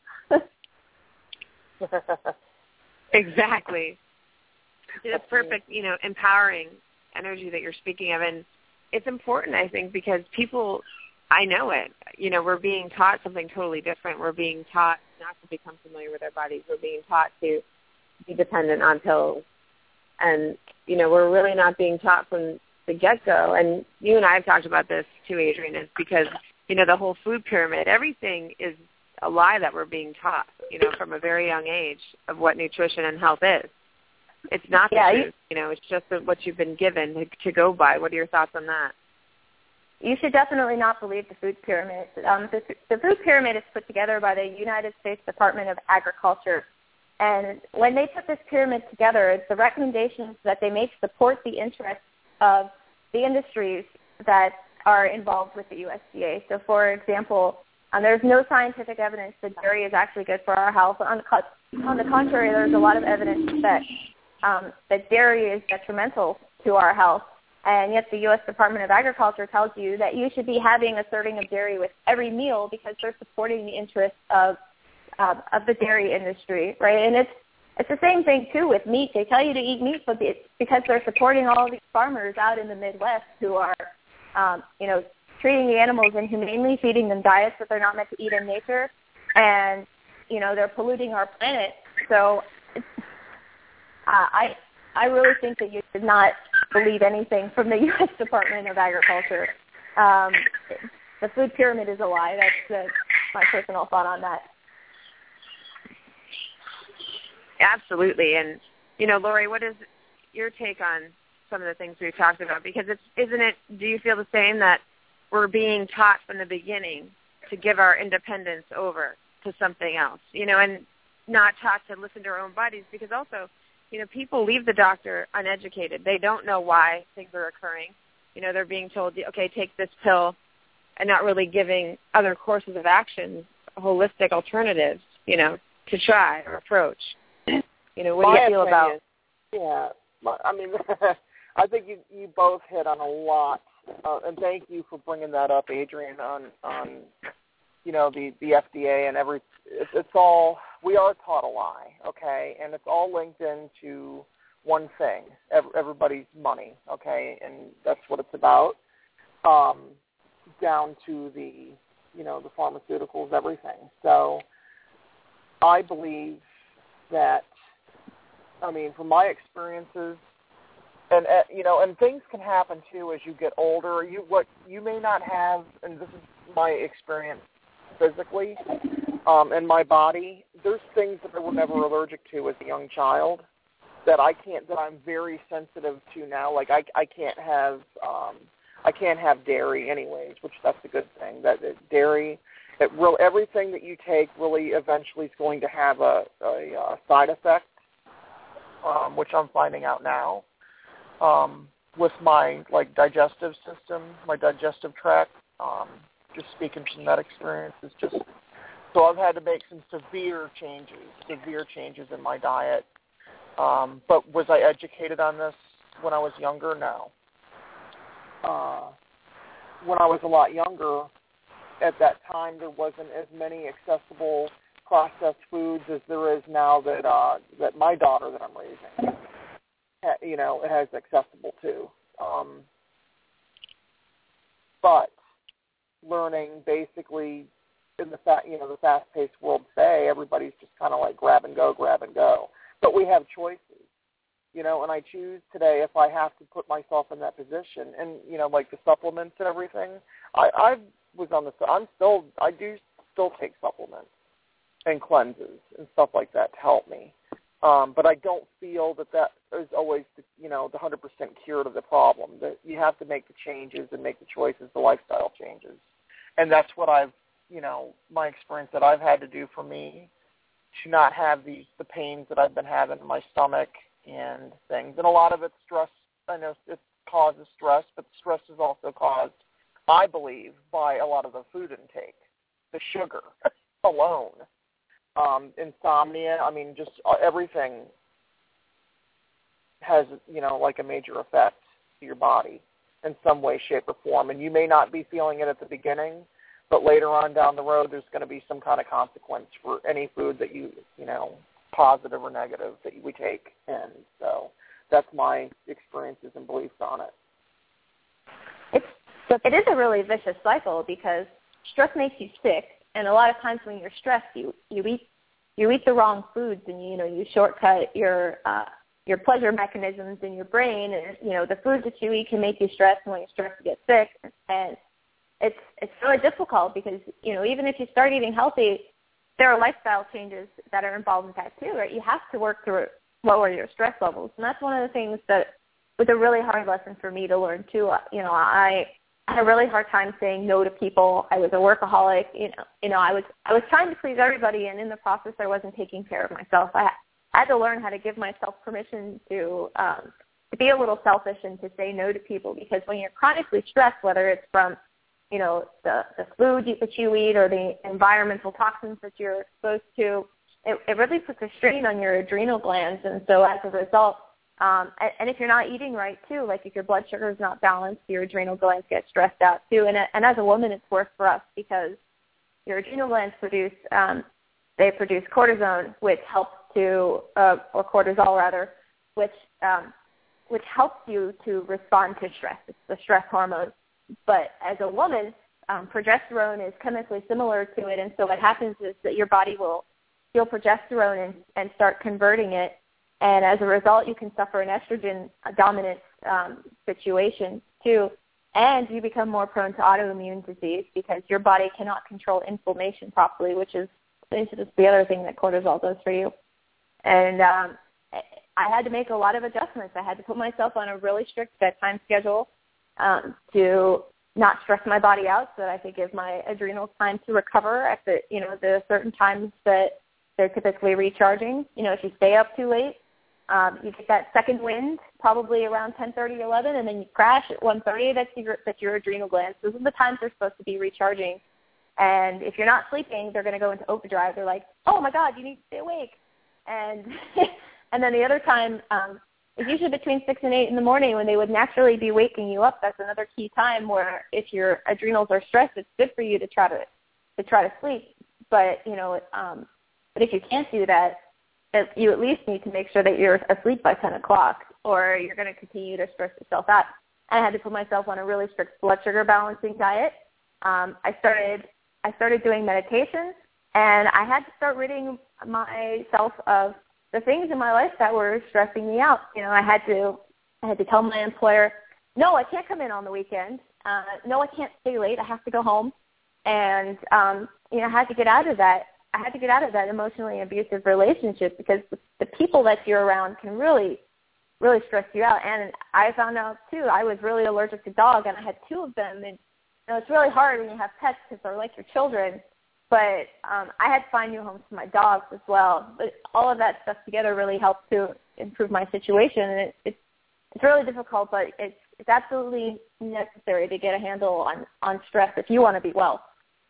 Exactly. It's perfect, you know, empowering energy that you're speaking of. And it's important, I think, because people, I know it. You know, we're being taught something totally different. We're being taught not to become familiar with our bodies. We're being taught to be dependent on pills. And, you know, we're really not being taught from the get-go. And you and I have talked about this too, Adrienne, is because, you know, the whole food pyramid, everything is a lie that we're being taught, you know, from a very young age of what nutrition and health is. It's not the yeah, truth. You, you know, it's just what you've been given to, to go by. What are your thoughts on that? You should definitely not believe the food pyramid. Um, the, the food pyramid is put together by the United States Department of Agriculture. And when they put this pyramid together, it's the recommendations that they make support the interests of the industries that are involved with the U S D A. So, for example, um, there's no scientific evidence that dairy is actually good for our health. On the, on the contrary, there's a lot of evidence that um, that dairy is detrimental to our health. And yet the U S Department of Agriculture tells you that you should be having a serving of dairy with every meal because they're supporting the interests of uh, of the dairy industry, right? And it's it's the same thing, too, with meat. They tell you to eat meat, but it's because they're supporting all these farmers out in the Midwest who are, um, you know, treating the animals inhumanely, feeding them diets that they're not meant to eat in nature, and, you know, they're polluting our planet. So it's, uh, I I really think that you should not believe anything from the U S Department of Agriculture. Um, the food pyramid is a lie. That's uh, my personal thought on that. Absolutely. And, you know, Lori, what is your take on some of the things we've talked about? Because it's, isn't it, do you feel the same that we're being taught from the beginning to give our independence over to something else, you know, and not taught to listen to our own bodies? Because also, you know, people leave the doctor uneducated. They don't know why things are occurring. You know, they're being told, okay, take this pill, and not really giving other courses of action, holistic alternatives, you know, to try or approach. You know, what My do you feel opinion, about? Yeah, my, I mean, I think you you both hit on a lot, uh, and thank you for bringing that up, Adrienne, on on you know the the F D A and every. It's, it's all we are taught a lie, okay, and it's all linked into one thing: everybody's money, okay, and that's what it's about. Um, down to the you know the pharmaceuticals, everything. So I believe that. I mean, from my experiences, and uh, you know, and things can happen too as you get older. You what you may not have, and this is my experience physically, um, in my body. There's things that I was never allergic to as a young child that I can't, that I'm very sensitive to now. Like I, I can't have, um, I can't have dairy, anyways, which that's a good thing. That, that dairy, it real everything that you take really eventually is going to have a, a, a side effect. Um, which I'm finding out now, um, with my like digestive system, my digestive tract. Um, just speaking from that experience, is just so I've had to make some severe changes, severe changes in my diet. Um, but was I educated on this when I was younger? No. Uh, when I was a lot younger, at that time there wasn't as many accessible processed foods as there is now that uh, that my daughter that I'm raising, you know, it has accessible to. Um, but learning basically in the fa- you know the fast-paced world today, everybody's just kind of like grab and go, grab and go. But we have choices, you know, and I choose today if I have to put myself in that position. And you know, like the supplements and everything, I, I was on the. I'm still. I do still take supplements and cleanses and stuff like that to help me. Um, but I don't feel that that is always, the, you know, the one hundred percent cure to the problem. That you have to make the changes and make the choices, the lifestyle changes. And that's what I've, you know, my experience that I've had to do for me to not have the, the pains that I've been having in my stomach and things. And a lot of it's stress. I know it causes stress, but stress is also caused, I believe, by a lot of the food intake, the sugar alone. Um, insomnia, I mean, just everything has, you know, like a major effect to your body in some way, shape, or form. And you may not be feeling it at the beginning, but later on down the road, there's going to be some kind of consequence for any food that you, you know, positive or negative that we take. And so that's my experiences and beliefs on it. It's, it is a really vicious cycle because stress makes you sick. And a lot of times when you're stressed, you, you eat you eat the wrong foods, and you know you shortcut your uh, your pleasure mechanisms in your brain. And you know the foods that you eat can make you stressed, and when you're stressed, you get sick. And it's it's really difficult because you know even if you start eating healthy, there are lifestyle changes that are involved in that too, right? You have to work through lower your stress levels, and that's one of the things that was a really hard lesson for me to learn too. You know, I. I had a really hard time saying no to people. I was a workaholic. You know, you know, I was I was trying to please everybody, and in the process, I wasn't taking care of myself. I had to learn how to give myself permission to um, to be a little selfish and to say no to people. Because when you're chronically stressed, whether it's from you know the the food that you eat or the environmental toxins that you're exposed to, it, it really puts a strain on your adrenal glands, and so as a result. Um, and, and if you're not eating right, too, like if your blood sugar is not balanced, your adrenal glands get stressed out, too. And, and as a woman, it's worse for us because your adrenal glands produce, um, they produce cortisone, which helps to, uh, or cortisol rather, which um, which helps you to respond to stress. It's the stress hormone. But as a woman, um, progesterone is chemically similar to it. And so what happens is that your body will feel progesterone and, and start converting it. And as a result, you can suffer an estrogen-dominant um, situation, too. And you become more prone to autoimmune disease because your body cannot control inflammation properly, which is, which is the other thing that cortisol does for you. And um, I had to make a lot of adjustments. I had to put myself on a really strict bedtime schedule um, to not stress my body out so that I could give my adrenals time to recover at the, you know, the certain times that they're typically recharging. You know, if you stay up too late, Um, you get that second wind probably around ten thirty, eleven, and then you crash at one thirty. That's your, that's your adrenal glands. Those are the times they're supposed to be recharging. And if you're not sleeping, they're going to go into overdrive. They're like, oh, my God, you need to stay awake. And and then the other time um, is usually between six and eight in the morning when they would naturally be waking you up. That's another key time where if your adrenals are stressed, it's good for you to try to to try to sleep. But, you know, um, but if you can't do that, you at least need to make sure that you're asleep by ten o'clock or you're going to continue to stress yourself out. I had to put myself on a really strict blood sugar balancing diet. Um, I started I started doing meditation, and I had to start ridding myself of the things in my life that were stressing me out. You know, I had to I had to tell my employer, no, I can't come in on the weekend. Uh, no, I can't stay late. I have to go home. And, um, you know, I had to get out of that. I had to get out of that emotionally abusive relationship because the, the people that you're around can really, really stress you out. And I found out, too, I was really allergic to dogs, and I had two of them. And, you know, it's really hard when you have pets because they're like your children. But um, I had to find new homes for my dogs as well. But all of that stuff together really helped to improve my situation. And it, it's it's really difficult, but it's, it's absolutely necessary to get a handle on, on stress if you want to be well.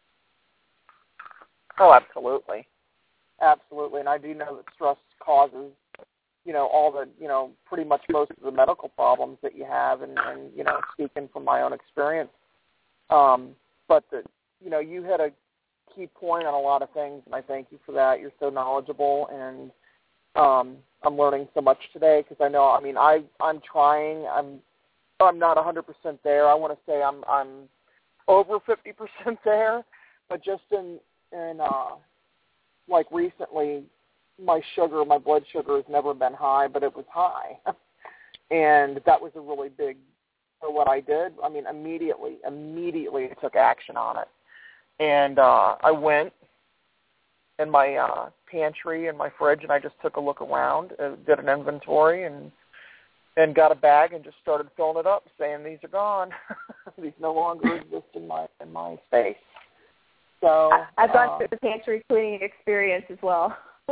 Oh, absolutely. Absolutely. And I do know that stress causes, you know, all the, you know, pretty much most of the medical problems that you have and, and you know, speaking from my own experience. Um, but, the, you know, you had a key point on a lot of things, and I thank you for that. You're so knowledgeable, and um, I'm learning so much today because I know, I mean, I, I'm trying. I'm I'm not one hundred percent there. I want to say I'm I'm over fifty percent there, but just in, And, uh, like, recently, my sugar, my blood sugar has never been high, but it was high. And that was a really big, for what I did. I mean, immediately, immediately I took action on it. And uh, I went, and my uh, pantry and my fridge, and I just took a look around, uh, did an inventory, and and got a bag and just started filling it up, saying these are gone. These no longer exist in my in my space. So I've gone uh, through the pantry cleaning experience as well.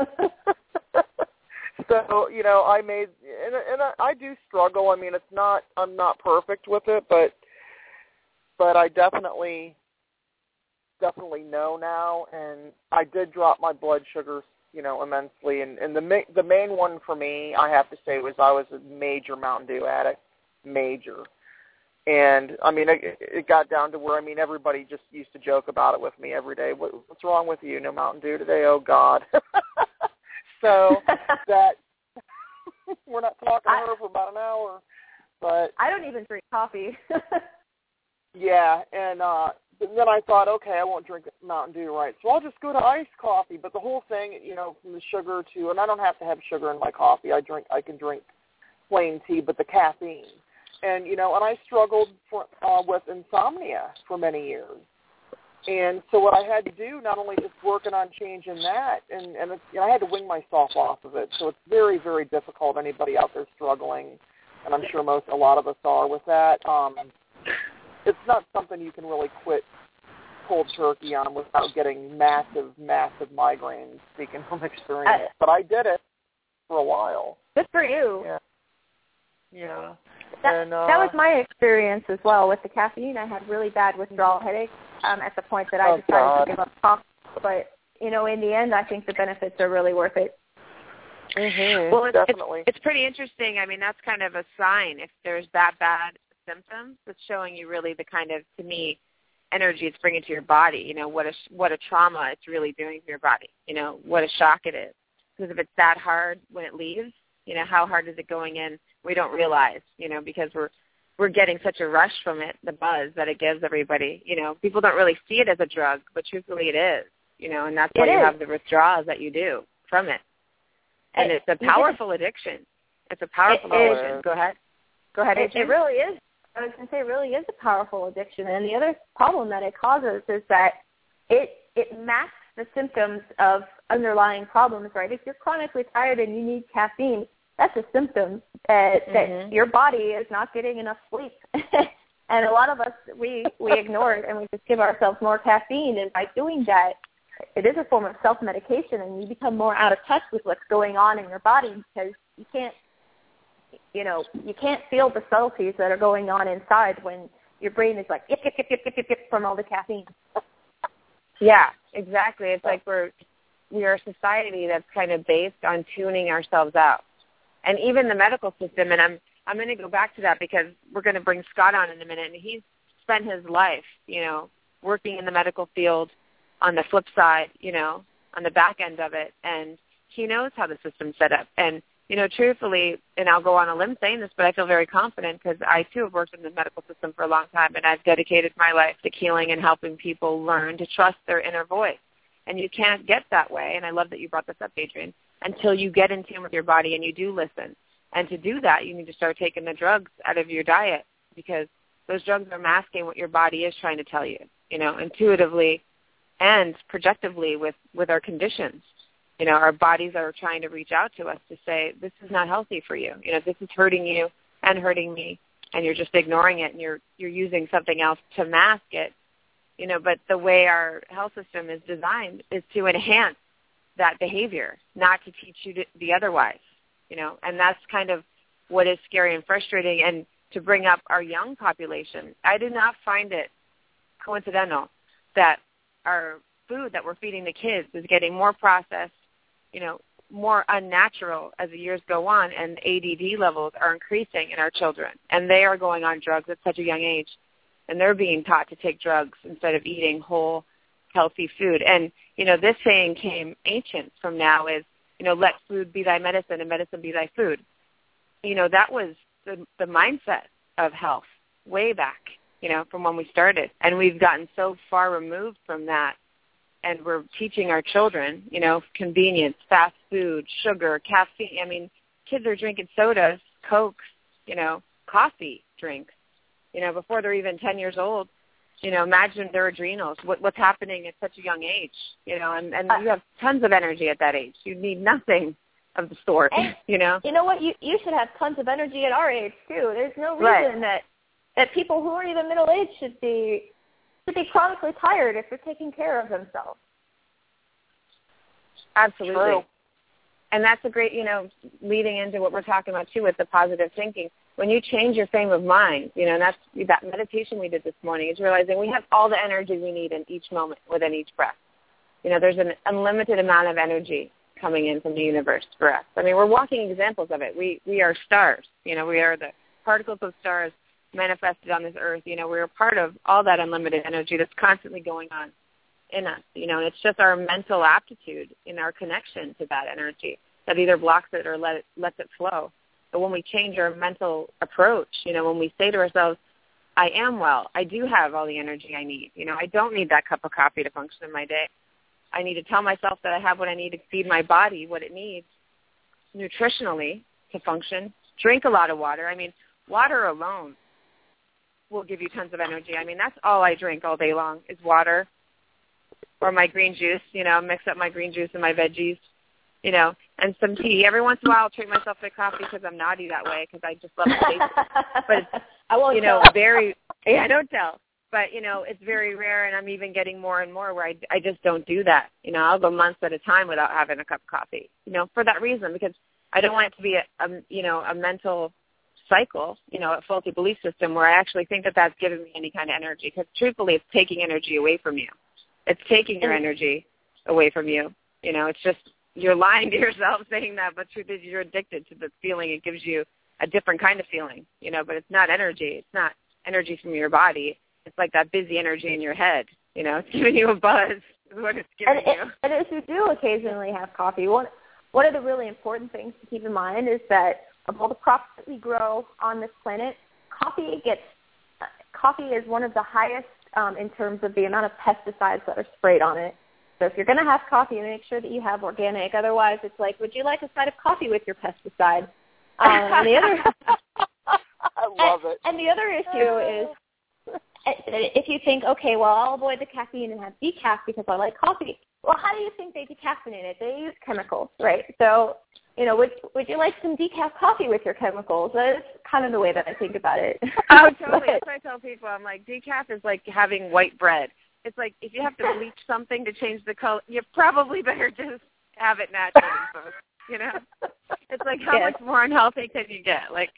So, you know, I made, and, and I, I do struggle. I mean, it's not, I'm not perfect with it, but, but I definitely, definitely know now, and I did drop my blood sugars, you know, immensely, and, and the, ma- the main one for me, I have to say, was I was a major Mountain Dew addict, major. And, I mean, it, it got down to where, I mean, everybody just used to joke about it with me every day. What, what's wrong with you? No Mountain Dew today? Oh, God. So that we're not talking to her for about an hour, but I don't even drink coffee. yeah, and uh, then I thought, okay, I won't drink Mountain Dew, right? So I'll just go to iced coffee. But the whole thing, you know, from the sugar to, and I don't have to have sugar in my coffee. I drink, I can drink plain tea, but the caffeine, and you know, and I struggled for, uh, with insomnia for many years. And so what I had to do, not only just working on changing that, and, and it's, you know, I had to wing myself off of it. So it's very, very difficult. Anybody out there struggling, and I'm sure most, a lot of us are with that. Um, it's not something you can really quit cold turkey on without getting massive, massive migraines, speaking from experience. I, but I did it for a while. Good for you. Yeah. Yeah. That, and, uh, that was my experience as well with the caffeine. I had really bad withdrawal headaches um, at the point that I oh, decided God. to give up coffee. But, you know, in the end, I think the benefits are really worth it. Mm-hmm, well, it's, definitely. It's, it's pretty interesting. I mean, that's kind of a sign. If there's that bad symptoms, it's showing you really the kind of, to me, energy it's bringing to your body. You know, what a, what a trauma it's really doing to your body. You know, what a shock it is. Because if it's that hard when it leaves, you know, how hard is it going in? We don't realize, you know, because we're we're getting such a rush from it, the buzz that it gives everybody. You know, people don't really see it as a drug, but truthfully it is, you know, and that's why it you is. have the withdrawals that you do from it. And it, it's a powerful addiction. It's a powerful it, addiction. It, Go ahead. Go ahead, it, it really is. I was going to say it really is a powerful addiction. And the other problem that it causes is that it it masks the symptoms of underlying problems, right? If you're chronically tired and you need caffeine, that's a symptom that, that mm-hmm. your body is not getting enough sleep. And a lot of us, we, we ignore it and we just give ourselves more caffeine. And by doing that, it is a form of self-medication, and you become more out of touch with what's going on in your body because you can't, you know, you can't feel the subtleties that are going on inside when your brain is like, yip, yip, yip, yip, yip, yip, yip from all the caffeine. Yeah, exactly. It's like we're, we are a society that's kind of based on tuning ourselves out. And even the medical system, and I'm I'm going to go back to that because we're going to bring Scott on in a minute, and he's spent his life, you know, working in the medical field on the flip side, you know, on the back end of it, and he knows how the system's set up. And, you know, truthfully, and I'll go on a limb saying this, but I feel very confident because I, too, have worked in the medical system for a long time, and I've dedicated my life to healing and helping people learn to trust their inner voice. And you can't get that way, and I love that you brought this up, Adrienne, until you get in tune with your body and you do listen. And to do that, you need to start taking the drugs out of your diet because those drugs are masking what your body is trying to tell you, you know, intuitively and projectively with, with our conditions. You know, our bodies are trying to reach out to us to say, this is not healthy for you. You know, this is hurting you and hurting me, and you're just ignoring it and you're you're using something else to mask it. You know, but the way our health system is designed is to enhance that behavior, not to teach you to be otherwise, you know, and that's kind of what is scary and frustrating. And to bring up our young population, I do not find it coincidental that our food that we're feeding the kids is getting more processed, you know, more unnatural as the years go on, and A D D levels are increasing in our children, and they are going on drugs at such a young age, and they're being taught to take drugs instead of eating whole, healthy food. And, you know, this saying came ancient from now is, you know, let food be thy medicine and medicine be thy food. You know, that was the, the mindset of health way back, you know, from when we started. And we've gotten so far removed from that, and we're teaching our children, you know, convenience, fast food, sugar, caffeine. I mean, kids are drinking sodas, Cokes, you know, coffee drinks, you know, before they're even ten years old. You know, imagine their adrenals, what, what's happening at such a young age, you know, and, and Uh, you have tons of energy at that age. You need nothing of the sort, and, you know. You know what? You you should have tons of energy at our age, too. There's no reason Right. that, that people who are even middle-aged should be, should be chronically tired if they're taking care of themselves. Absolutely. True. And that's a great, you know, leading into what we're talking about, too, with the positive thinking. When you change your frame of mind, you know, and that's that meditation we did this morning, is realizing we have all the energy we need in each moment within each breath. You know, there's an unlimited amount of energy coming in from the universe for us. I mean, we're walking examples of it. We we are stars. You know, we are the particles of stars manifested on this earth. You know, we're a part of all that unlimited energy that's constantly going on in us. You know, and it's just our mental aptitude in our connection to that energy that either blocks it or let it, lets it flow. But when we change our mental approach, you know, when we say to ourselves, I am well, I do have all the energy I need. You know, I don't need that cup of coffee to function in my day. I need to tell myself that I have what I need to feed my body, what it needs nutritionally to function. Drink a lot of water. I mean, water alone will give you tons of energy. I mean, that's all I drink all day long is water or my green juice, you know, mix up my green juice and my veggies, you know, and some tea. Every once in a while I'll treat myself to coffee because I'm naughty that way because I just love the taste. But it's, I won't you know, tell. very, yeah, don't tell. But, you know, it's very rare, and I'm even getting more and more where I, I just don't do that. You know, I'll go months at a time without having a cup of coffee, you know, for that reason, because I don't want it to be, a, a you know, a mental cycle, you know, a faulty belief system where I actually think that that's giving me any kind of energy. Because truthfully, it's taking energy away from you. It's taking your energy away from you. You know, it's just you're lying to yourself saying that, but truth is you're addicted to the feeling. It gives you a different kind of feeling, you know, but it's not energy. It's not energy from your body. It's like that busy energy in your head, you know. It's giving you a buzz is what it's giving and, you. And if you do occasionally have coffee, one, one of the really important things to keep in mind is that of all the crops that we grow on this planet, coffee gets coffee is one of the highest um, in terms of the amount of pesticides that are sprayed on it. So if you're going to have coffee, make sure that you have organic. Otherwise, it's like, would you like a side of coffee with your pesticide? Um, and the other, I love and, it. And the other issue is, if you think, okay, well, I'll avoid the caffeine and have decaf because I like coffee. Well, how do you think they decaffeinate it? They use chemicals, right? So, you know, would would you like some decaf coffee with your chemicals? That's kind of the way that I think about it. Oh, totally. That's what I tell people. I'm like, decaf is like having white bread. It's like if you have to bleach something to change the color, you probably better just have it naturally, folks. You know? It's like how yes. much more unhealthy can you get? Like...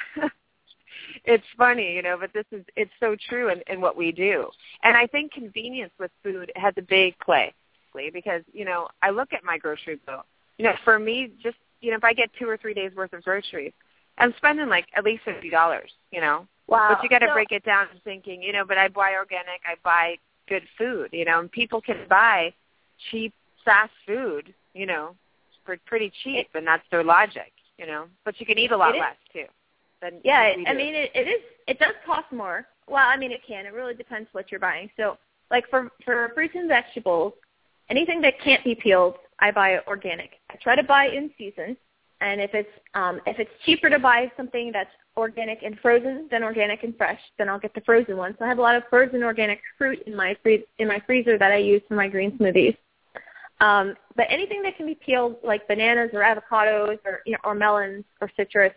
It's funny, you know, but this is, it's so true in, in what we do. And I think convenience with food has a big play because, you know, I look at my grocery bill. You know, for me, just, you know, if I get two or three days worth of groceries, I'm spending like at least fifty dollars, you know. Wow. But you got to so, break it down and thinking, you know, but I buy organic, I buy good food, you know, and people can buy cheap fast food, you know, for pretty cheap, and that's their logic, you know. But you can eat a lot less, too. Than yeah, we I do. mean, it, it is. It does cost more. Well, I mean, it can. It really depends what you're buying. So, like for for fruits and vegetables, anything that can't be peeled, I buy organic. I try to buy in season, and if it's um, if it's cheaper to buy something that's organic and frozen than organic and fresh, then I'll get the frozen one. So I have a lot of frozen organic fruit in my free, in my freezer that I use for my green smoothies. Um, but anything that can be peeled, like bananas or avocados or you know or melons or citrus.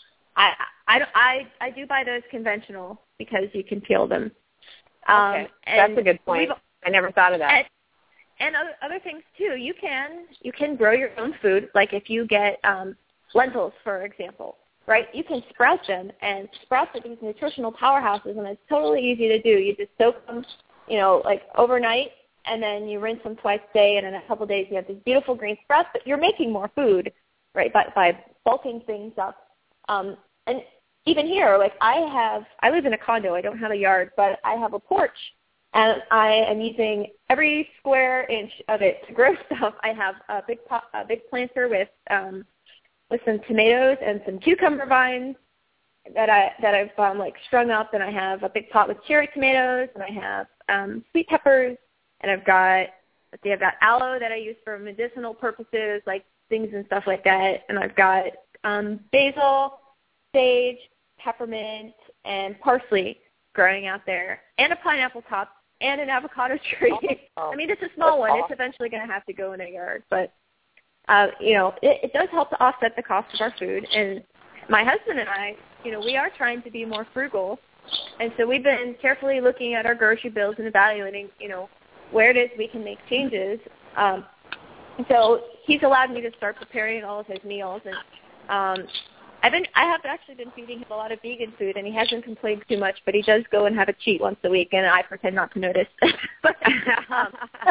I, I, I, I do buy those conventional because you can peel them. Um, okay, that's a good point. I never thought of that. And, and other, other things too. You can you can grow your own food. Like if you get um, lentils, for example, right? You can sprout them, and sprouts are these nutritional powerhouses, and it's totally easy to do. You just soak them, you know, like overnight, and then you rinse them twice a day, and in a couple of days you have these beautiful green sprouts. But you're making more food, right? By by bulking things up. Um, and even here, like I have, I live in a condo. I don't have a yard, but I have a porch, and I am using every square inch of it to grow stuff. I have a big pot, a big planter with um, with some tomatoes and some cucumber vines that I that I've um, like strung up, and I have a big pot with cherry tomatoes, and I have um, sweet peppers, and I've got let's see, I've got aloe that I use for medicinal purposes, like things and stuff like that, and I've got um, basil, sage, peppermint, and parsley growing out there, and a pineapple top, and an avocado tree. Oh, oh, I mean, it's a small one. awesome. It's eventually going to have to go in a yard, but uh, you know, it, it does help to offset the cost of our food. And my husband and I, you know, we are trying to be more frugal, and so we've been carefully looking at our grocery bills and evaluating, you know, where it is we can make changes. Um, so he's allowed me to start preparing all of his meals, and um, I've been I have actually been feeding him a lot of vegan food, and he hasn't complained too much. But he does go and have a cheat once a week, and I pretend not to notice. but, um,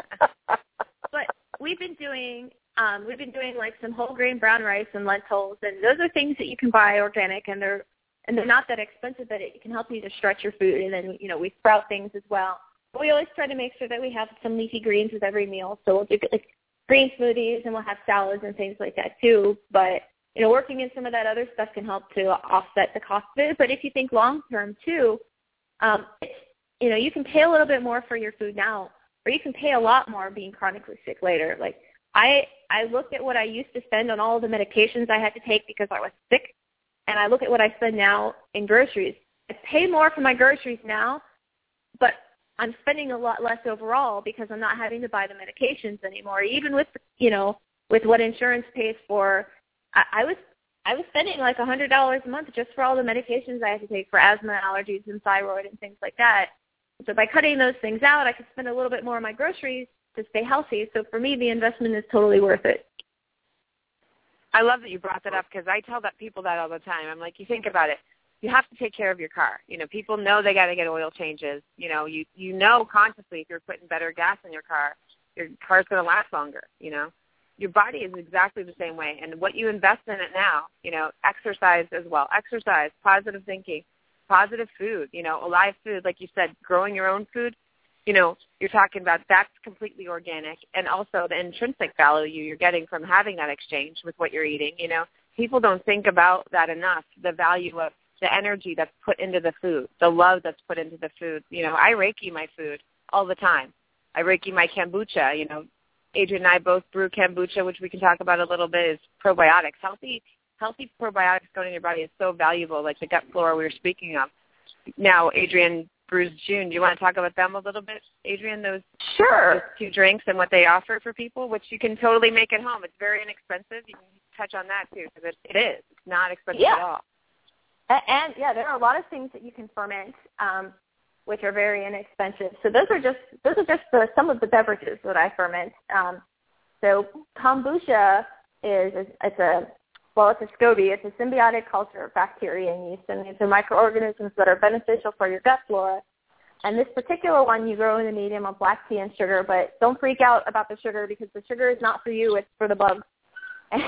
but we've been doing um, we've been doing like some whole grain brown rice and lentils, and those are things that you can buy organic, and they're and they're not that expensive, but it can help you to stretch your food. And then you know we sprout things as well. But we always try to make sure that we have some leafy greens with every meal. So we'll do like green smoothies, and we'll have salads and things like that too. But you know, working in some of that other stuff can help to offset the cost of it. But if you think long term too, um, it's, you know, you can pay a little bit more for your food now, or you can pay a lot more being chronically sick later. Like I, I looked at what I used to spend on all of the medications I had to take because I was sick, and I look at what I spend now in groceries. I pay more for my groceries now, but I'm spending a lot less overall because I'm not having to buy the medications anymore. Even with, you know, with what insurance pays for, I, I was I was spending like one hundred dollars a month just for all the medications I had to take for asthma, allergies, and thyroid and things like that. So by cutting those things out, I could spend a little bit more on my groceries to stay healthy. So for me, the investment is totally worth it. I love that you brought that up because I tell that people that all the time. I'm like, you think about it. You have to take care of your car. You know, people know they got to get oil changes. You know, you you know consciously if you're putting better gas in your car, your car's going to last longer, you know. Your body is exactly the same way. And what you invest in it now, you know, exercise as well. Exercise, positive thinking, positive food, you know, alive food, like you said, growing your own food. You know, you're talking about that's completely organic. And also the intrinsic value you're getting from having that exchange with what you're eating. You know, people don't think about that enough, the value of the energy that's put into the food, the love that's put into the food. You know, I Reiki my food all the time. I Reiki my kombucha. You know, Adrienne and I both brew kombucha, which we can talk about a little bit, is probiotics. Healthy healthy probiotics going in your body is so valuable, like the gut flora we were speaking of. Now, Adrienne brews June. Do you want to talk about them a little bit, Adrienne, those, Sure. those two drinks and what they offer for people, which you can totally make at home. It's very inexpensive. You can touch on that, too, because it, it is. It's not expensive Yeah. at all. And, yeah, there are a lot of things that you can ferment, um, which are very inexpensive. So those are just those are just the, some of the beverages that I ferment. Um, so kombucha is it's a well, it's a SCOBY. It's a symbiotic culture of bacteria and yeast, and these are microorganisms that are beneficial for your gut flora. And this particular one you grow in the medium of black tea and sugar, but don't freak out about the sugar because the sugar is not for you; it's for the bugs. And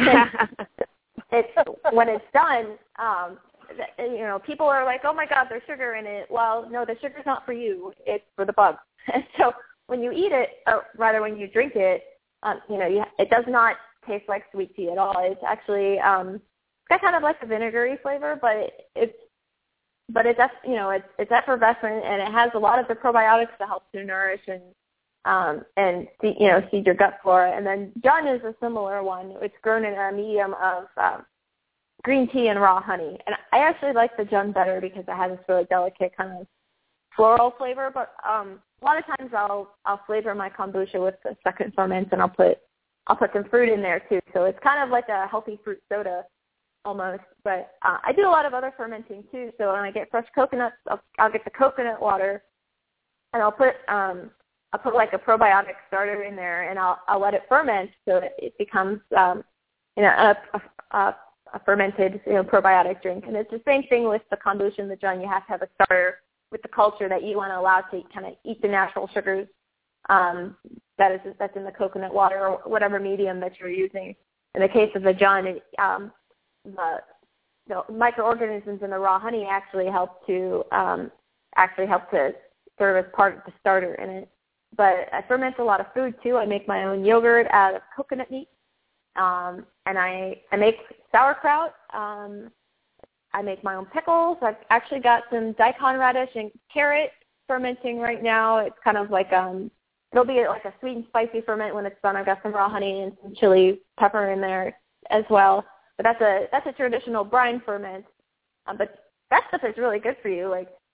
it's when it's done. Um, You know, people are like, oh, my God, there's sugar in it. Well, no, the sugar's not for you. It's for the bugs. And so when you eat it, or rather when you drink it, um, you know, you, it does not taste like sweet tea at all. It's actually um, it's got kind of like a vinegary flavor, but it's but it's you know it's it's effervescent, and it has a lot of the probiotics to help to nourish and um, and you know feed your gut flora. And then Jun is a similar one. It's grown in a medium of um, green tea and raw honey. And I actually like the Jun better because it has this really delicate kind of floral flavor. But um, a lot of times I'll I'll flavor my kombucha with the second ferment, and I'll put I'll put some fruit in there too. So it's kind of like a healthy fruit soda almost. But uh, I do a lot of other fermenting too. So when I get fresh coconuts, I'll, I'll get the coconut water, and I'll put um, I'll put like a probiotic starter in there, and I'll I'll let it ferment so that it becomes um, you know a, a, a a fermented, you know, probiotic drink. And it's the same thing with the kombucha and the Jun. You have to have a starter with the culture that you want to allow to kind of eat the natural sugars um, that is that's in the coconut water or whatever medium that you're using. In the case of the Jun, it, um, the, the microorganisms in the raw honey actually help to um, actually help to serve as part of the starter in it. But I ferment a lot of food too. I make my own yogurt out of coconut meat. Um, and I, I make sauerkraut. Um, I make my own pickles. I've actually got some daikon radish and carrot fermenting right now. It's kind of like, um, it'll be like a sweet and spicy ferment when it's done. I've got some raw honey and some chili pepper in there as well. But that's a, that's a traditional brine ferment. Um, but that stuff is really good for you. Like,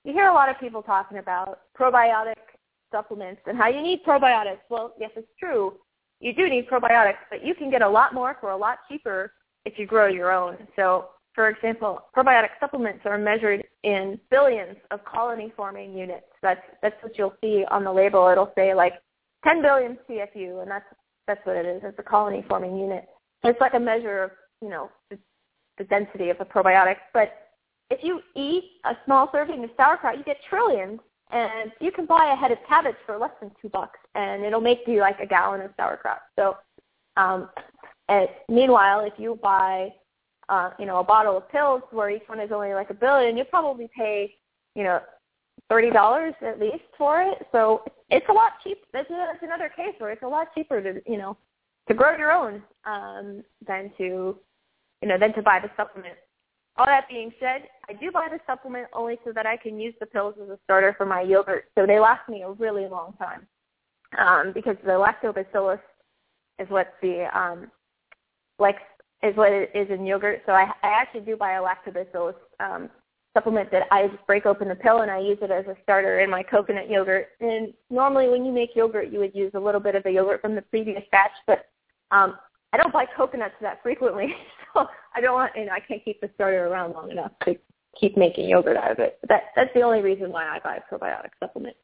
you hear a lot of people talking about probiotic supplements and how you need probiotics. Well, yes, it's true. You do need probiotics, but you can get a lot more for a lot cheaper if you grow your own. So, for example, probiotic supplements are measured in billions of colony-forming units. That's that's what you'll see on the label. It'll say like ten billion C F U, and that's that's what it is. It's a colony-forming unit. It's like a measure of, you know, the, the density of the probiotics. But if you eat a small serving of sauerkraut, you get trillions. And you can buy a head of cabbage for less than two bucks, and it'll make you like a gallon of sauerkraut. So, um, and meanwhile, if you buy, uh, you know, a bottle of pills where each one is only like a billion, you'll probably pay, you know, thirty dollars at least for it. So it's a lot cheap. That's, a, that's another case where it's a lot cheaper to, you know, to grow your own um, than to, you know, than to buy the supplement. All that being said, I do buy the supplement only so that I can use the pills as a starter for my yogurt. So they last me a really long time um, because the lactobacillus is what the um, like is what it is in yogurt. So I, I actually do buy a lactobacillus um, supplement that I just break open the pill and I use it as a starter in my coconut yogurt. And normally when you make yogurt, you would use a little bit of the yogurt from the previous batch, but um, I don't buy coconuts that frequently, so I don't want, and I can't keep the starter around long enough to keep making yogurt out of it. But that, that's the only reason why I buy a probiotic supplement.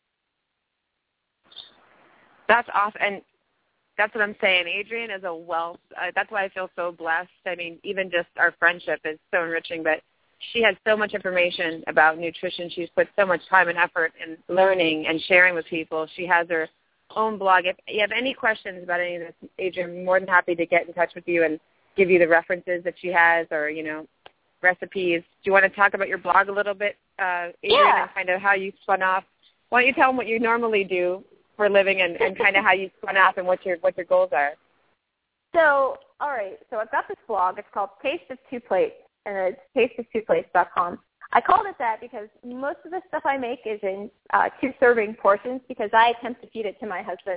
That's awesome, and that's what I'm saying. Adrienne is a wealth. Uh, that's why I feel so blessed. I mean, even just our friendship is so enriching, but she has so much information about nutrition. She's put so much time and effort in learning and sharing with people. She has her own blog. If you have any questions about any of this, Adrienne, I'm more than happy to get in touch with you and give you the references that she has or, you know, recipes. Do you want to talk about your blog a little bit, uh, Adrienne, yeah. and kind of how you spun off? Why don't you tell them what you normally do for a living and, and kind of how you spun off and what your what your goals are? So, all right. So I've got this blog. It's called Taste of Two Plates, and it's taste of two plates dot com. I called it that because most of the stuff I make is in uh, two-serving portions because I attempt to feed it to my husband.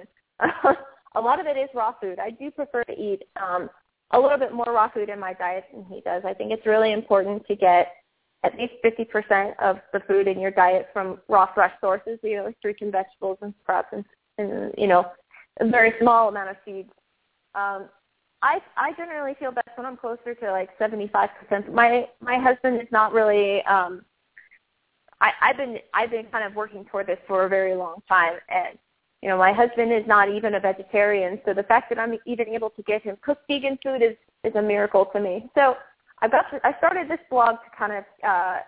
A lot of it is raw food. I do prefer to eat um, a little bit more raw food in my diet than he does. I think it's really important to get at least fifty percent of the food in your diet from raw, fresh sources, you know, fruits and vegetables and sprouts and, and you know, a very small amount of seeds. Um, I I generally feel best when I'm closer to like seventy-five percent. My my husband is not really. Um, I I've been I've been kind of working toward this for a very long time, and you know my husband is not even a vegetarian. So the fact that I'm even able to get him cooked vegan food is is a miracle to me. So I got to, I started this blog to kind of uh,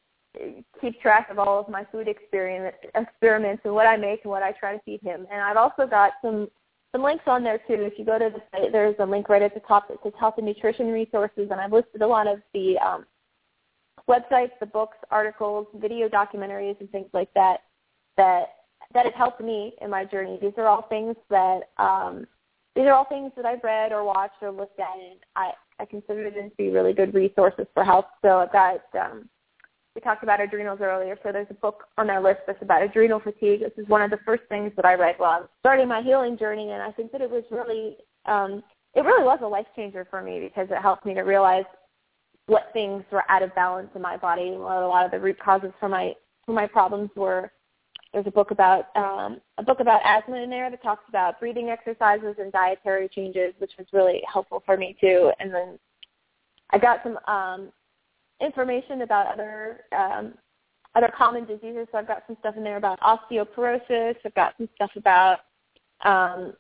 keep track of all of my food experiment experiments and what I make and what I try to feed him. And I've also got some. Some links on there, too. If you go to the site, there's a link right at the top that says health and nutrition resources, and I've listed a lot of the um, websites, the books, articles, video documentaries, and things like that that that have helped me in my journey. These are all things that um, these are all things that I've read or watched or looked at, and I, I consider them to be really good resources for health. So I've got um, we talked about adrenals earlier, so there's a book on our list that's about adrenal fatigue. This is one of the first things that I read while I was starting my healing journey, and I think that it was really, um, it really was a life changer for me because it helped me to realize what things were out of balance in my body and what a lot of the root causes for my for my problems were. There's a book about um, a book about asthma in there that talks about breathing exercises and dietary changes, which was really helpful for me too. And then I got some. Um, information about other um, other common diseases. So I've got some stuff in there about osteoporosis. I've got some stuff about um,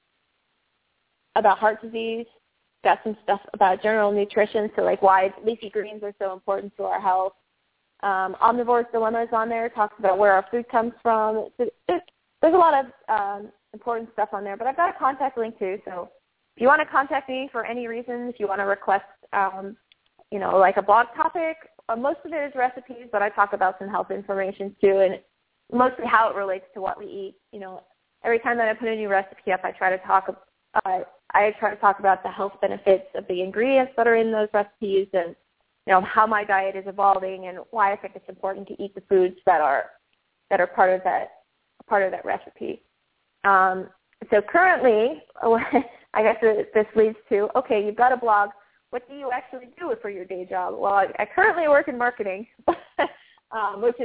about heart disease. Got some stuff about general nutrition. So like why leafy greens are so important to our health. Um, Omnivore's Dilemma is on there. It talks about where our food comes from. So there's, there's a lot of um, important stuff on there. But I've got a contact link too. So if you want to contact me for any reason, if you want to request um, you know, like a blog topic. Uh, most of it is recipes, but I talk about some health information too, and mostly how it relates to what we eat. You know, every time that I put a new recipe up, I try to talk. Uh, I try to talk about the health benefits of the ingredients that are in those recipes, and you know how my diet is evolving, and why I think it's important to eat the foods that are that are part of that part of that recipe. Um, so currently, I guess this leads to okay, you've got a blog. What do you actually do for your day job? Well, I, I currently work in marketing, um, which is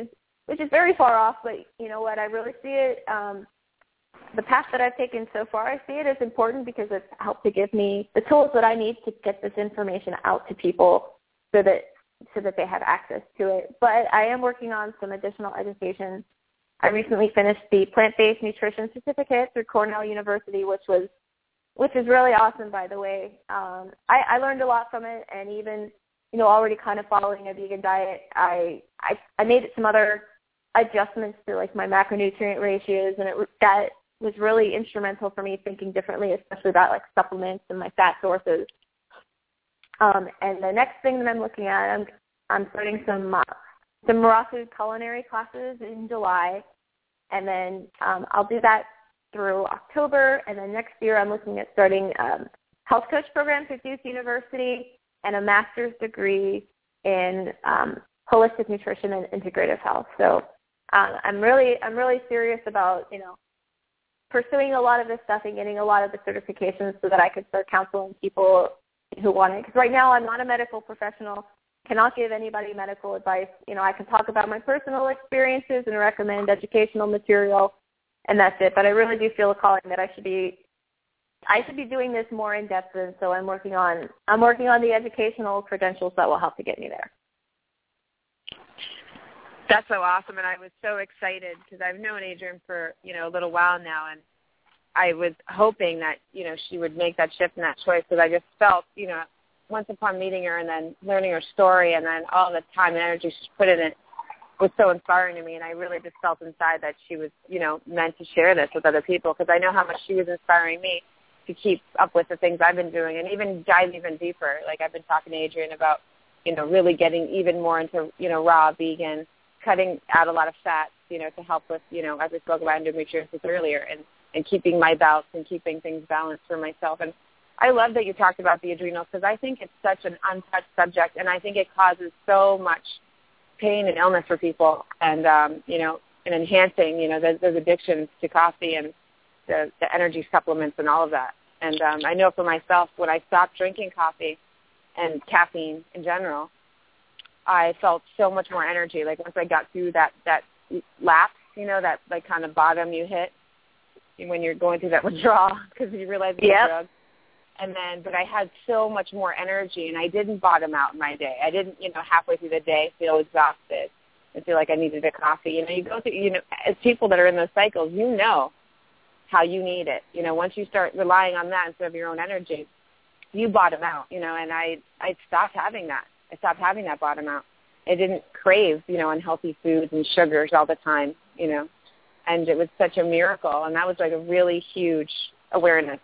which is very far off. But you know what? I really see it. Um, the path that I've taken so far, I see it as important because it's helped to give me the tools that I need to get this information out to people so that so that they have access to it. But I am working on some additional education. I recently finished the plant-based nutrition certificate through Cornell University, which was which is really awesome, by the way. Um, I, I learned a lot from it, and even you know already kind of following a vegan diet, I I, I made some other adjustments to like my macronutrient ratios, and it that was really instrumental for me thinking differently, especially about like supplements and my fat sources. Um, and the next thing that I'm looking at, I'm I'm starting some uh, some raw food culinary classes in July, and then um, I'll do that through October. And then next year, I'm looking at starting um, health coach programs at Duke University and a master's degree in um, holistic nutrition and integrative health. So um, I'm really I'm really serious about you know. pursuing a lot of this stuff and getting a lot of the certifications so that I could start counseling people who want it. Because right now I'm not a medical professional, cannot give anybody medical advice. You know, I can talk about my personal experiences and recommend educational material, and that's it. But I really do feel a calling that I should be, I should be doing this more in depth. And so I'm working on, I'm working on the educational credentials that will help to get me there. That's so awesome, and I was so excited because I've known Adrienne for, you know, a little while now, and I was hoping that, you know, she would make that shift and that choice because I just felt, you know, once upon meeting her and then learning her story and then all the time and energy she put in it was so inspiring to me, and I really just felt inside that she was, you know, meant to share this with other people because I know how much she was inspiring me to keep up with the things I've been doing and even dive even deeper. Like I've been talking to Adrienne about, you know, really getting even more into, you know, raw vegan, cutting out a lot of fats, you know, to help with, you know, as we spoke about endometriosis earlier, and, and keeping my bouts and keeping things balanced for myself. And I love that you talked about the adrenals because I think it's such an untouched subject, and I think it causes so much pain and illness for people, and, um, you know, and enhancing, you know, those, those addictions to coffee and the, the energy supplements and all of that. And um, I know for myself, when I stopped drinking coffee and caffeine in general, I felt so much more energy. Like once I got through that, that lapse, you know, that like kind of bottom you hit when you're going through that withdrawal because you realize it's yep. a drug. And then, but I had so much more energy, and I didn't bottom out in my day. I didn't, you know, halfway through the day feel exhausted and feel like I needed a coffee. You know, you go through, you know, as people that are in those cycles, you know how you need it. You know, once you start relying on that instead of your own energy, you bottom out, you know, and I, I stopped having that. I stopped having that bottom out. I didn't crave, you know, unhealthy foods and sugars all the time, you know, and it was such a miracle. And that was like a really huge awareness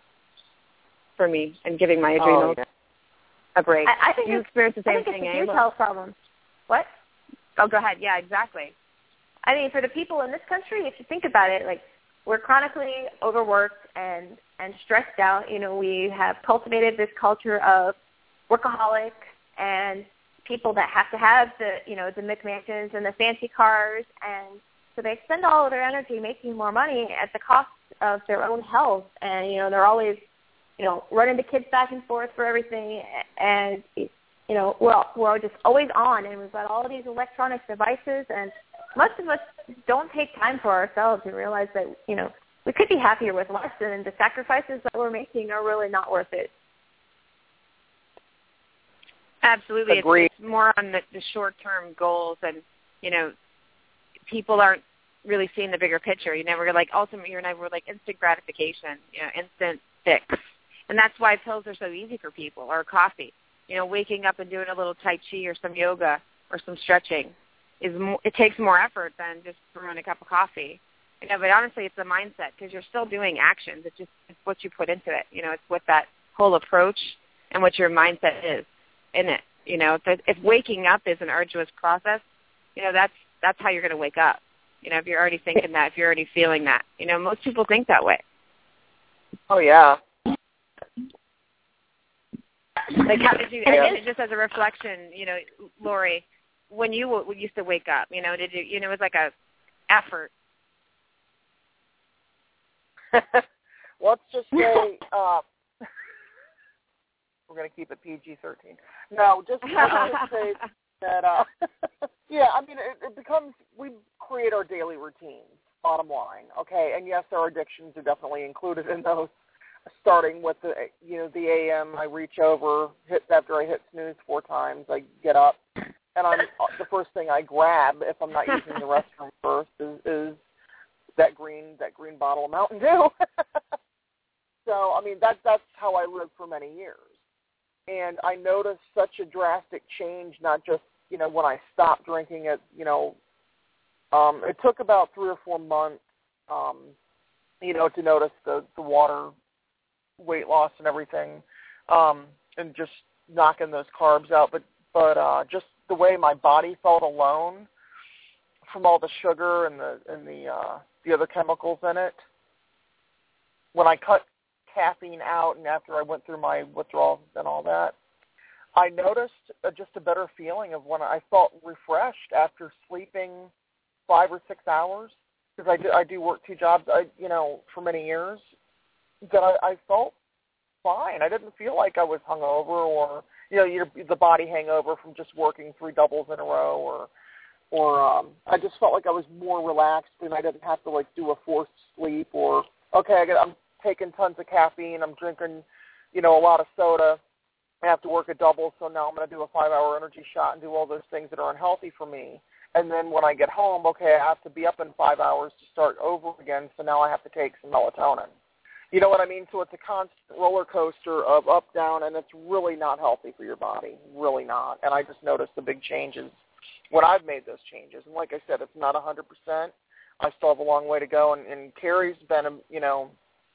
for me and giving my adrenals oh, yeah. a break. I, I think you experienced the same I think thing, it's a huge eh? health problem. What? Oh, go ahead. Yeah, exactly. I mean, for the people in this country, if you think about it, like we're chronically overworked and, and stressed out. You know, we have cultivated this culture of workaholic and people that have to have the, you know, the McMansions and the fancy cars, and so they spend all of their energy making more money at the cost of their own health. And, you know, they're always, you know, running the kids back and forth for everything. And, you know, we're, we're just always on, and we've got all of these electronic devices, and most of us don't take time for ourselves and realize that, you know, we could be happier with less, and the sacrifices that we're making are really not worth it. Absolutely. It's, it's more on the, the short-term goals, and, you know, people aren't really seeing the bigger picture. You know, we're like, ultimately, you and I were like instant gratification, you know, instant fix. And that's why pills are so easy for people, or coffee. You know, waking up and doing a little Tai Chi or some yoga or some stretching, is more, it takes more effort than just brewing a cup of coffee. You know, but honestly, it's the mindset, because you're still doing actions. It's just it's what you put into it. You know, it's what that whole approach and what your mindset is in it. You know, if, if waking up is an arduous process, you know, that's that's how you're going to wake up. You know, if you're already thinking that, if you're already feeling that. You know, most people think that way. Oh, yeah. Like, how did you, I mean, just as a reflection, you know, Lori, when you w- used to wake up, you know, did you, you know, it was like a effort. Let's just say, uh, we're going to keep it P G thirteen. No, just let's just say that uh, Yeah, I mean, it, it becomes, we create our daily routines, bottom line, okay? And yes, our addictions are definitely included in those, starting with the, you know, the A M, I reach over, hit after I hit snooze four times, I get up, and I'm the first thing I grab, if I'm not using the restroom first, is, is that green that green bottle of Mountain Dew. So, I mean, that, that's how I lived for many years. And I noticed such a drastic change, not just, you know, when I stopped drinking it, you know, um, it took about three or four months, um, you know, to notice the, the water weight loss and everything, um, and just knocking those carbs out. But, but uh, just the way my body felt alone from all the sugar and the, and the, uh, the other chemicals in it, when I cut caffeine out and after I went through my withdrawals and all that, I noticed uh, just a better feeling of when I felt refreshed after sleeping five or six hours, because I do, I do work two jobs, I, you know, for many years, that I, I felt fine. I didn't feel like I was hungover or, you know, your, the body hangover from just working three doubles in a row, or or um, I just felt like I was more relaxed and I didn't have to, like, do a forced sleep or, okay, I got, I'm taking tons of caffeine, I'm drinking, you know, a lot of soda, I have to work a double, so now I'm going to do a five-hour energy shot and do all those things that are unhealthy for me. And then when I get home, okay, I have to be up in five hours to start over again, so now I have to take some melatonin. You know what I mean? So it's a constant roller coaster of up, down, and it's really not healthy for your body, really not. And I just noticed the big changes when I've made those changes. And like I said, it's not one hundred percent. I still have a long way to go, and, and Carrie's been, a, you know,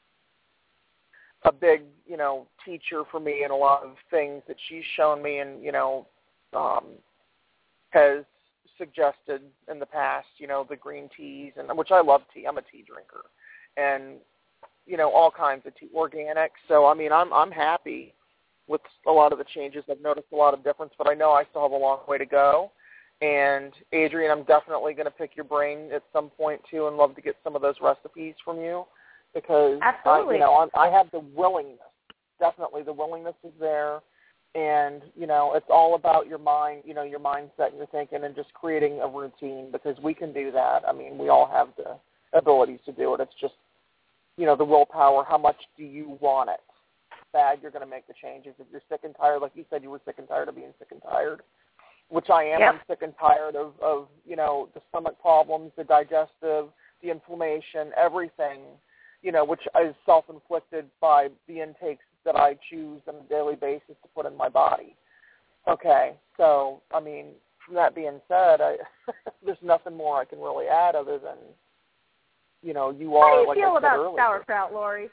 a big, you know, teacher for me in a lot of things that she's shown me and, you know, um, has suggested in the past, you know, the green teas, and which I love tea. I'm a tea drinker. And, you know, all kinds of tea, organic. So, I mean, I'm I'm happy with a lot of the changes. I've noticed a lot of difference, but I know I still have a long way to go. And, Adrienne, I'm definitely going to pick your brain at some point, too, and love to get some of those recipes from you. Because I, you know, I, I have the willingness. Definitely, the willingness is there, and you know, it's all about your mind, you know, your mindset and your thinking, and just creating a routine. Because we can do that. I mean, we all have the abilities to do it. It's just, you know, the willpower. How much do you want it? Bad, you're going to make the changes. If you're sick and tired, like you said, you were sick and tired of being sick and tired, which I am. Yep. I'm sick and tired of, of, you know, the stomach problems, the digestive, the inflammation, everything. You know, which is self-inflicted by the intakes that I choose on a daily basis to put in my body. Okay, so, I mean, from that being said, I, there's nothing more I can really add other than, you know, you are, How do you like feel I said about earlier. sauerkraut, Lori?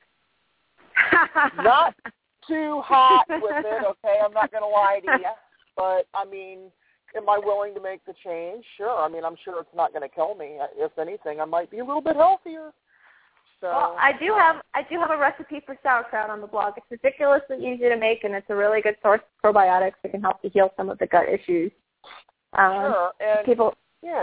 Not too hot with it, okay? I'm not going to lie to you. But, I mean, am I willing to make the change? Sure. I mean, I'm sure it's not going to kill me. If anything, I might be a little bit healthier. So, well, I do have I do have a recipe for sauerkraut on the blog. It's ridiculously easy to make, and it's a really good source of probiotics that can help to heal some of the gut issues. Um, sure, and people, yeah.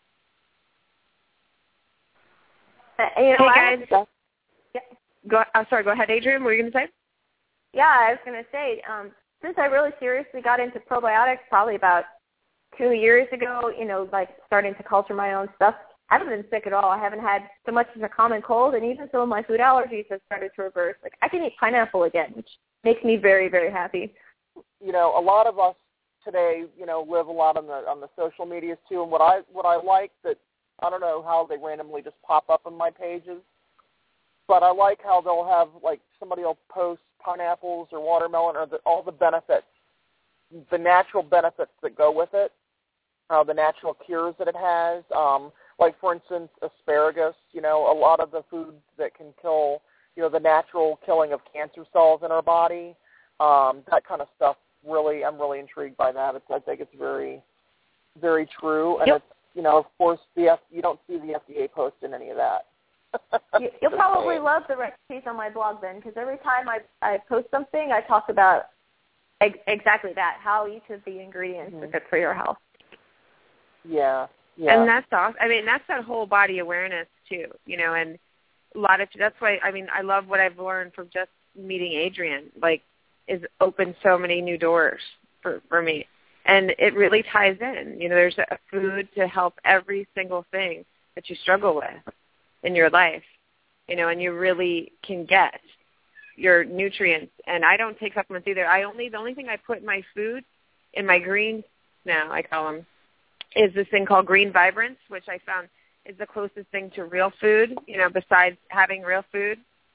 Uh, you know, hey guys, to, yeah. go. I'm sorry. Go ahead, Adrienne. What were you going to say? Yeah, I was going to say um, since I really seriously got into probiotics, probably about two years ago. You know, like starting to culture my own stuff. I haven't been sick at all. I haven't had so much as a common cold, and even some of my food allergies have started to reverse. Like, I can eat pineapple again, which makes me very, very happy. You know, a lot of us today, you know, live a lot on the on the social medias too. And what I what I like that I don't know how they randomly just pop up on my pages, but I like how they'll have like somebody will post pineapples or watermelon or the, all the benefits, the natural benefits that go with it, uh, the natural cures that it has. Um, Like, for instance, asparagus, you know, a lot of the foods that can kill, you know, the natural killing of cancer cells in our body, um, that kind of stuff, really, I'm really intrigued by that. It's, I think it's very, very true. And, yep. it's, you know, of course, the F, you don't see the F D A posting any of that. you, you'll probably love the recipes on my blog then, because every time I, I post something, I talk about ex- exactly that, how each of the ingredients mm-hmm. are good for your health. Yeah. Yeah. And that's awesome. I mean, that's that whole body awareness too, you know, and a lot of, that's why, I mean, I love what I've learned from just meeting Adrienne, like, is opened so many new doors for, for me. And it really ties in. You know, there's a food to help every single thing that you struggle with in your life, you know, and you really can get your nutrients. And I don't take supplements either. I only, the only thing I put in my food, in my greens now, I call them, is this thing called Green Vibrance, which I found is the closest thing to real food, you know, besides having real food.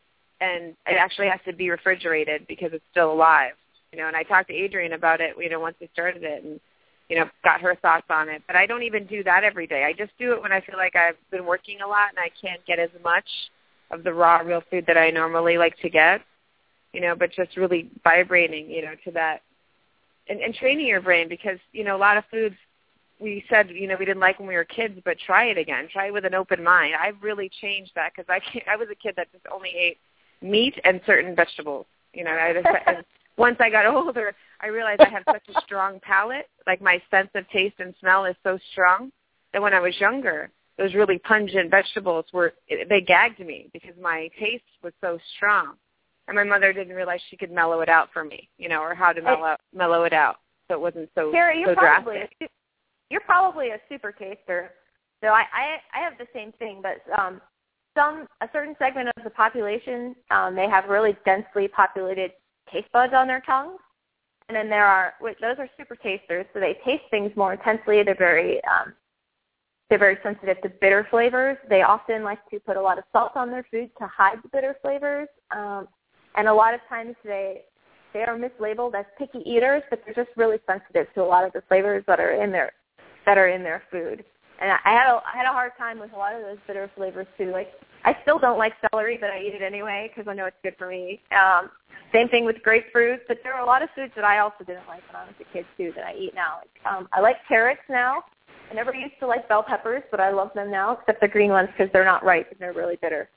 And it actually has to be refrigerated because it's still alive. You know, and I talked to Adrienne about it, you know, once we started it and, you know, got her thoughts on it. But I don't even do that every day. I just do it when I feel like I've been working a lot and I can't get as much of the raw, real food that I normally like to get, you know, but just really vibrating, you know, to that and, and training your brain because, you know, a lot of foods we said, you know, we didn't like when we were kids, but try it again. Try it with an open mind. I've really changed that because I, can't, I was a kid that just only ate meat and certain vegetables, you know, I just, and, once I got older, I realized I have such a strong palate. Like my sense of taste and smell is so strong that when I was younger, those really pungent vegetables were, they gagged me because my taste was so strong. And my mother didn't realize she could mellow it out for me, you know, or how to mellow, mellow it out so it wasn't so, Carrie, you're so probably drastic. A, you're probably a super taster. So I, I, I have the same thing, but um, some a certain segment of the population, um, they have really densely populated taste buds on their tongues, and then there are those are super tasters, so they taste things more intensely. They're very um, they're very sensitive to bitter flavors. They often like to put a lot of salt on their food to hide the bitter flavors, um, and a lot of times they they are mislabeled as picky eaters, but they're just really sensitive to a lot of the flavors that are in their that are in their food. And I had a, I had a hard time with a lot of those bitter flavors too. Like I still don't like celery, but I eat it anyway because I know it's good for me. Um, same thing with grapefruit, but there are a lot of foods that I also didn't like when I was a kid too that I eat now. Like, um, I like carrots now. I never used to like bell peppers, but I love them now, except the green ones because they're not ripe and they're really bitter.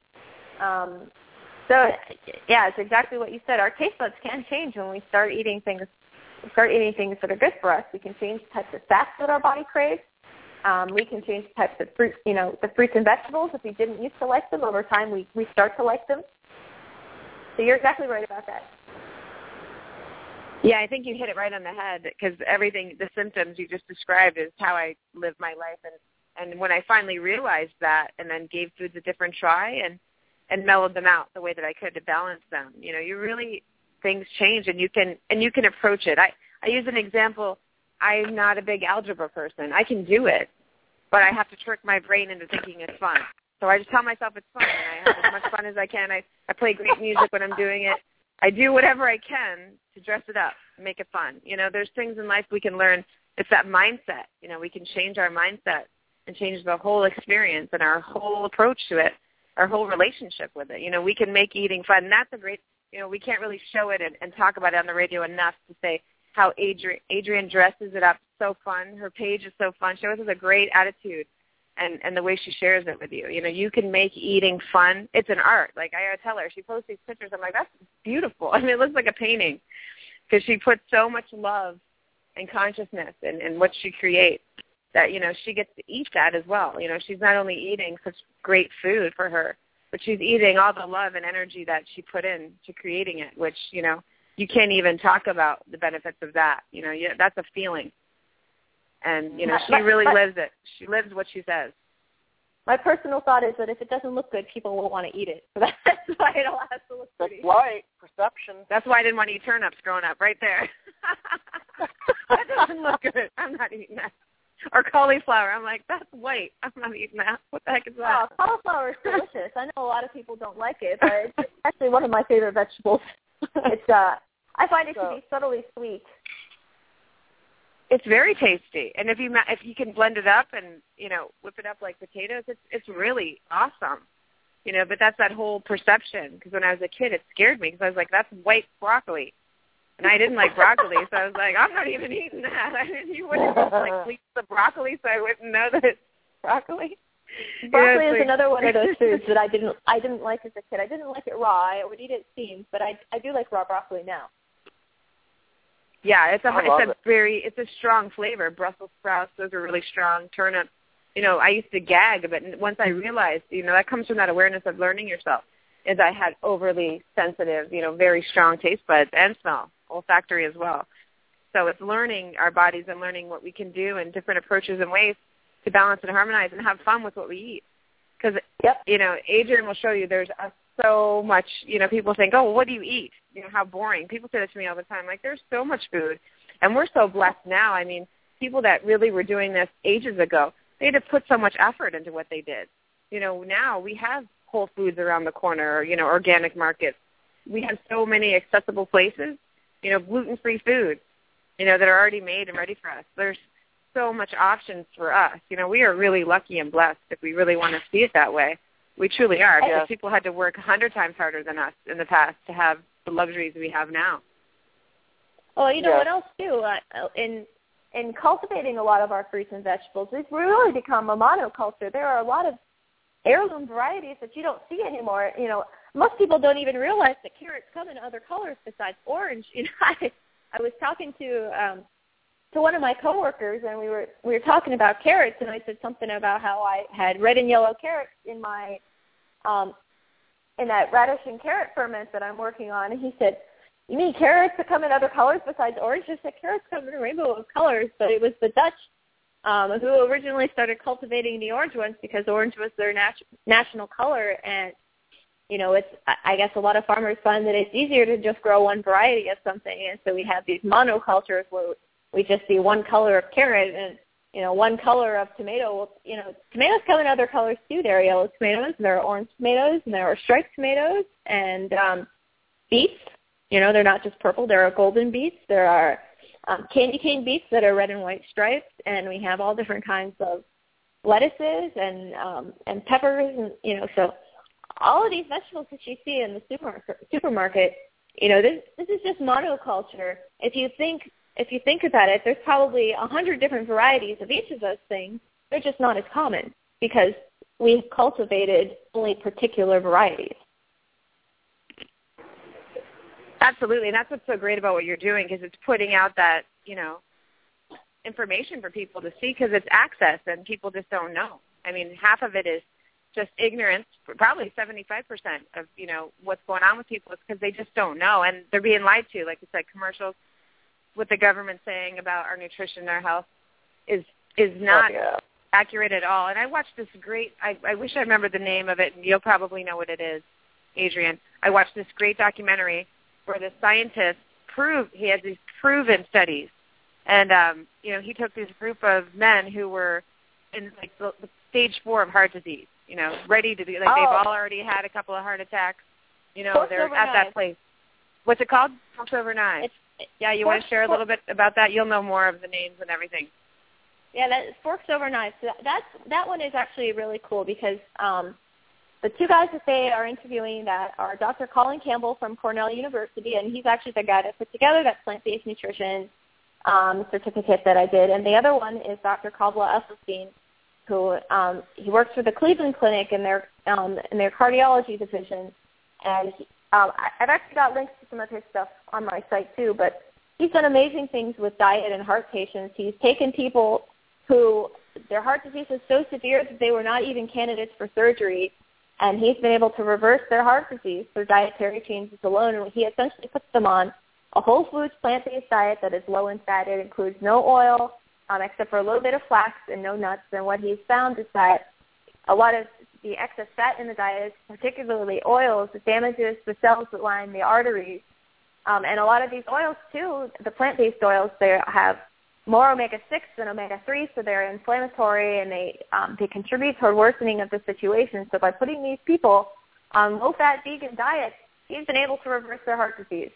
Um, so yeah, it's exactly what you said. Our taste buds can change when we start eating things. Start eating things that are good for us. We can change the types of fats that our body craves. Um, we can change the types of fruit, you know, the fruits and vegetables. If we didn't used to like them, over time we, we start to like them. So you're exactly right about that. Yeah, I think you hit it right on the head because everything, the symptoms you just described is how I live my life. And, and when I finally realized that and then gave foods a different try and, and mellowed them out the way that I could to balance them, you know, you really, things change and you can, and you can approach it. I, I use an example. I'm not a big algebra person. I can do it, but I have to trick my brain into thinking it's fun. So I just tell myself it's fun, and I have as much fun as I can. I, I play great music when I'm doing it. I do whatever I can to dress it up, make it fun. You know, there's things in life we can learn. It's that mindset. You know, we can change our mindset and change the whole experience and our whole approach to it, our whole relationship with it. You know, we can make eating fun. And that's a great, you know, we can't really show it and, and talk about it on the radio enough to say how Adrienne, Adrienne dresses it up so fun. Her page is so fun. She always has a great attitude and, and the way she shares it with you. You know, you can make eating fun. It's an art. Like I tell her, she posts these pictures. I'm like, that's beautiful. I mean, it looks like a painting because she puts so much love and consciousness in, in what she creates that, you know, she gets to eat that as well. You know, she's not only eating such great food for her, but she's eating all the love and energy that she put in to creating it, which, you know, you can't even talk about the benefits of that. You know, you, that's a feeling. And, you know, she really lives it. She lives what she says. My personal thought is that if it doesn't look good, people will want to eat it. So that's why it all has to look pretty. That's right. Perception. That's why I didn't want to eat turnips growing up, right there. That doesn't look good. I'm not eating that. Or cauliflower. I'm like, that's white. I'm not eating that. What the heck is that? Oh, cauliflower is delicious. I know a lot of people don't like it, but it's actually one of my favorite vegetables. It's uh, I find it so, to be subtly sweet. It's very tasty, and if you if you can blend it up and you know whip it up like potatoes, it's it's really awesome. You know, but that's that whole perception. Because when I was a kid, it scared me because I was like, that's white broccoli. And I didn't like broccoli, so I was like, I'm not even eating that. I mean, you wouldn't just like bleach the broccoli, so I wouldn't know that it's broccoli. Broccoli you know, is like, another one of those foods that I didn't I didn't like as a kid. I didn't like it raw. I would eat it steamed, but I I do like raw broccoli now. Yeah, it's a I it's love a it. very it's a strong flavor. Brussels sprouts, those are really strong. Turnips, you know, I used to gag, but once I realized, you know, that comes from that awareness of learning yourself. Is I had overly sensitive, you know, very strong taste buds and smell, olfactory as well. So it's learning our bodies and learning what we can do and different approaches and ways to balance and harmonize and have fun with what we eat. Because, yep. you know, Adrienne will show you there's a, so much, you know, people think, oh, well, what do you eat? You know, how boring. People say that to me all the time. Like, there's so much food. And we're so blessed now. I mean, people that really were doing this ages ago, they had to put so much effort into what they did. You know, now we have Whole Foods around the corner, or, you know, organic markets. We have so many accessible places, you know, gluten-free food, you know, that are already made and ready for us. There's so much options for us. You know, we are really lucky and blessed if we really want to see it that way. We truly are, because yes. people had to work a hundred times harder than us in the past to have the luxuries we have now. Well, you know yes. what else, too? Uh, in in cultivating a lot of our fruits and vegetables, we've really become a monoculture. There are a lot of heirloom varieties that you don't see anymore. You know, most people don't even realize that carrots come in other colors besides orange. You know, I, I was talking to um, to one of my coworkers, and we were we were talking about carrots, and I said something about how I had red and yellow carrots in my um, in that radish and carrot ferment that I'm working on, and he said, "You mean carrots that come in other colors besides orange?" I said, "Carrots come in a rainbow of colors," but it was the Dutch um, who originally started cultivating the orange ones because orange was their nat- national color, and you know, it's, I guess a lot of farmers find that it's easier to just grow one variety of something, and so we have these monocultures where we just see one color of carrot and, you know, one color of tomato. Well, you know, tomatoes come in other colors too. There are yellow tomatoes, and there are orange tomatoes, and there are striped tomatoes, and um, beets. You know, they're not just purple. There are golden beets. There are um, candy cane beets that are red and white striped, and we have all different kinds of lettuces and um, and peppers, and, you know, so all of these vegetables that you see in the supermarket, supermarket, you know, this this is just monoculture. If you think if you think about it, there's probably a hundred different varieties of each of those things. They're just not as common because we've cultivated only particular varieties. Absolutely, and that's what's so great about what you're doing, because it's putting out that, you know, information for people to see, because it's access and people just don't know. I mean, half of it is just ignorance. Probably seventy-five percent of, you know, what's going on with people is because they just don't know, and they're being lied to. Like you said, commercials with the government saying about our nutrition and our health is is not oh, yeah. accurate at all. And I watched this great, I, I wish I remembered the name of it, and you'll probably know what it is, Adrienne. I watched this great documentary where the scientist proved, he had these proven studies, and, um, you know, he took this group of men who were in, like, the, the stage four of heart disease, you know, ready to be, like, oh. they've all already had a couple of heart attacks, you know, Forks they're over at knives. that place. What's it called? Forks over knives. It's, yeah, you forks, want to share a little bit about that? You'll know more of the names and everything. Yeah, that Forks Over Knives. That, that's, that one is actually really cool because um, the two guys that they are interviewing that are Doctor Colin Campbell from Cornell University, and he's actually the guy that put together that plant-based nutrition um, certificate that I did, and the other one is Doctor Kabla Esselstyn, who um, he works for the Cleveland Clinic in their um, in their cardiology division, and he, um, I, I've actually got links to some of his stuff on my site too. But he's done amazing things with diet and heart patients. He's taken people who their heart disease was so severe that they were not even candidates for surgery, and he's been able to reverse their heart disease through dietary changes alone. And he essentially puts them on a whole foods plant-based diet that is low in fat. It includes no oil, um, except for a little bit of flax, and no nuts. And what he's found is that a lot of the excess fat in the diet, particularly oils, it damages the cells that line the arteries. Um, and a lot of these oils, too, the plant-based oils, they have more omega six than omega three, so they're inflammatory, and they um, they contribute toward worsening of the situation. So by putting these people on low-fat vegan diets, he's been able to reverse their heart disease.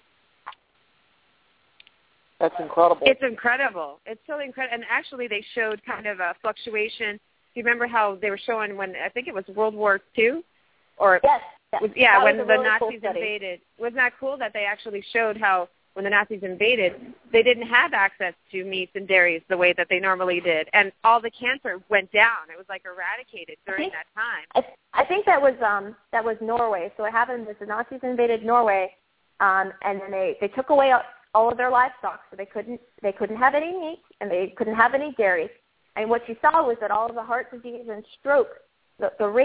That's incredible. It's incredible. It's so incredible. And actually they showed kind of a fluctuation. Do you remember how they were showing when, I think it was World War Two? Or Yes. yes. Was, yeah, that when was a the really Nazis cool invaded. Wasn't that cool that they actually showed how when the Nazis invaded, they didn't have access to meats and dairies the way that they normally did. And all the cancer went down. It was like eradicated during think, that time. I, I think that was um, that was Norway. So what happened was the Nazis invaded Norway, um, and then they, they took away all of their livestock, so they couldn't they couldn't have any meat and they couldn't have any dairy. And what you saw was that all of the heart disease and stroke, the, the rate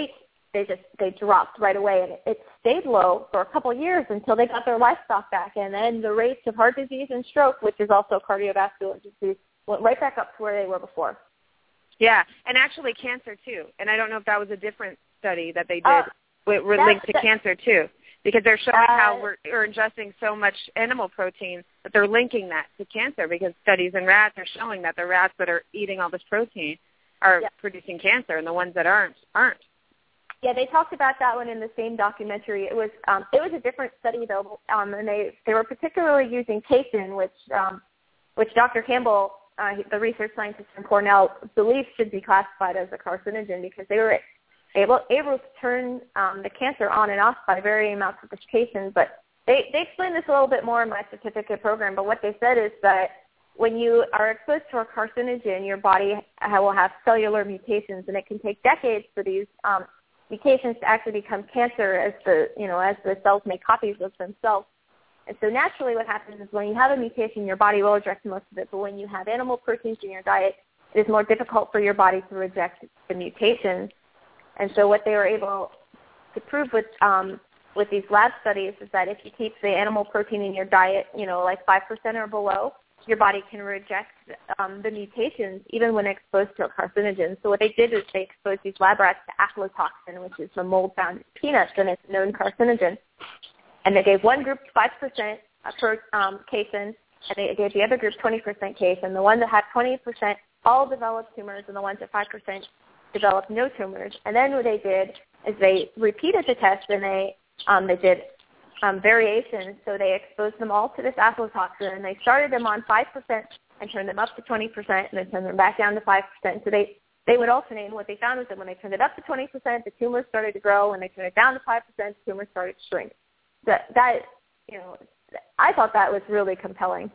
they just they dropped right away, and it, it stayed low for a couple of years until they got their livestock back, and then the rates of heart disease and stroke, which is also cardiovascular disease, went right back up to where they were before. Yeah, and actually cancer too. And I don't know if that was a different study that they did. Uh, We're linked to that, cancer too, because they're showing uh, how we're, we're ingesting so much animal protein that they're linking that to cancer, because studies in rats are showing that the rats that are eating all this protein are yeah. producing cancer, and the ones that aren't aren't. Yeah, they talked about that one in the same documentary. It was um, it was a different study though, um, and they they were particularly using casein, which um, which Doctor Campbell, uh, the research scientist from Cornell, believes should be classified as a carcinogen, because they were able able to turn um, the cancer on and off by varying amounts of this casein. But they they explained this a little bit more in my certificate program. But what they said is that when you are exposed to a carcinogen, your body will have cellular mutations, and it can take decades for these um, mutations to actually become cancer as the you know as the cells make copies of themselves. And so naturally what happens is when you have a mutation, your body will reject most of it. But when you have animal proteins in your diet, it is more difficult for your body to reject the mutations. And so what they were able to prove with um, with these lab studies is that if you keep the animal protein in your diet, you know, like five percent or below, your body can reject um, the mutations even when exposed to a carcinogen. So what they did is they exposed these lab rats to aflatoxin, which is the mold found in peanuts, and it's a known carcinogen. And they gave one group five percent per um, casein, and they gave the other group twenty percent casein. The one that had twenty percent all developed tumors, and the ones at five percent developed no tumors. And then what they did is they repeated the test, and they um, they did um, variations. So they exposed them all to this aflatoxin, and they started them on five percent and turned them up to twenty percent, and then turned them back down to five percent. So they, they would alternate. And what they found was that when they turned it up to twenty percent, the tumors started to grow. When they turned it down to five percent, the tumors started to shrink. That, that you know, I thought that was really compelling.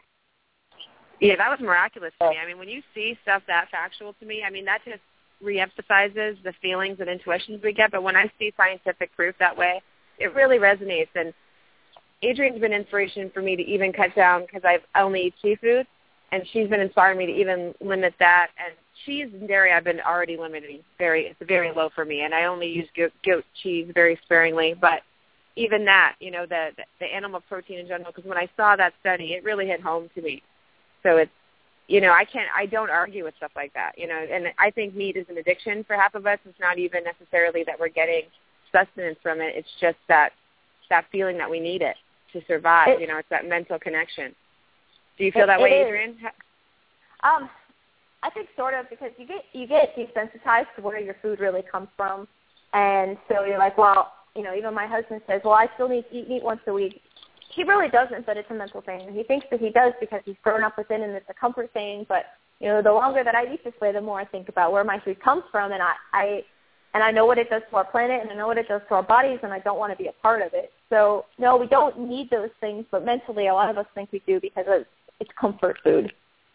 Yeah, that was miraculous to me. I mean, when you see stuff that factual to me, I mean, that just reemphasizes the feelings and intuitions we get. But when I see scientific proof that way, it really resonates. And Adrienne's been inspiration for me to even cut down, because I only eat seafood, and she's been inspiring me to even limit that. And cheese and dairy I've been already limiting. Very, it's very low for me, and I only use goat, goat cheese very sparingly. But even that, you know, the, the animal protein in general, because when I saw that study, it really hit home to me. So it's, you know, I can't, I don't argue with stuff like that, you know, and I think meat is an addiction for half of us. It's not even necessarily that we're getting sustenance from it. It's just that, that feeling that we need it to survive. It, you know, it's that mental connection. Do you feel it, that way, Adrienne? Um, I think sort of, because you get, you get desensitized to where your food really comes from. And so you're like, well, you know, even my husband says, well, I still need to eat meat once a week. He really doesn't, but it's a mental thing. He thinks that he does because he's grown up with it and it's a comfort thing. But, you know, the longer that I eat this way, the more I think about where my food comes from. And I, I and I know what it does to our planet, and I know what it does to our bodies, and I don't want to be a part of it. So, no, we don't need those things, but mentally a lot of us think we do because it's, it's comfort food.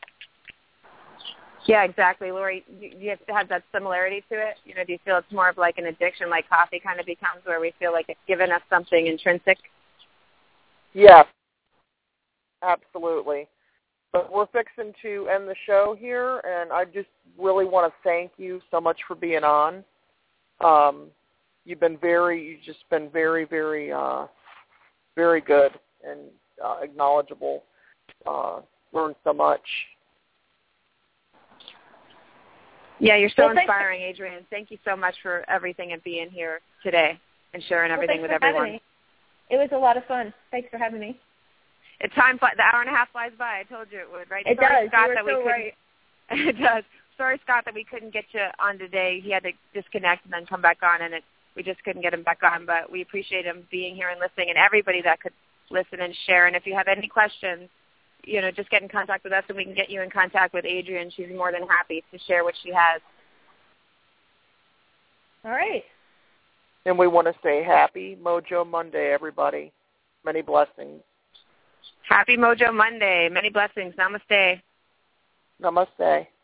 Yeah, exactly. Lori, do you have that similarity to it? You know, do you feel it's more of like an addiction, like coffee kind of becomes, where we feel like it's given us something intrinsic? Yes, absolutely. But we're fixing to end the show here, and I just really want to thank you so much for being on. Um, you've been very, you've just been very, very, uh, very good and uh, acknowledgeable. Uh, learned so much. Yeah, you're so well, inspiring, Adrienne. Thank you so much for everything and being here today and sharing everything well, with everyone. Me. It was a lot of fun. Thanks for having me. It's time, the hour and a half flies by. I told you it would, right? It Sorry, does. Scott, you were that so we right. It does. Sorry, Scott, that we couldn't get you on today. He had to disconnect and then come back on, and it, we just couldn't get him back on. But we appreciate him being here and listening, and everybody that could listen and share. And if you have any questions, you know, just get in contact with us, and we can get you in contact with Adrienne. She's more than happy to share what she has. All right. And we want to say happy Mojo Monday, everybody. Many blessings. Happy Mojo Monday. Many blessings. Namaste. Namaste.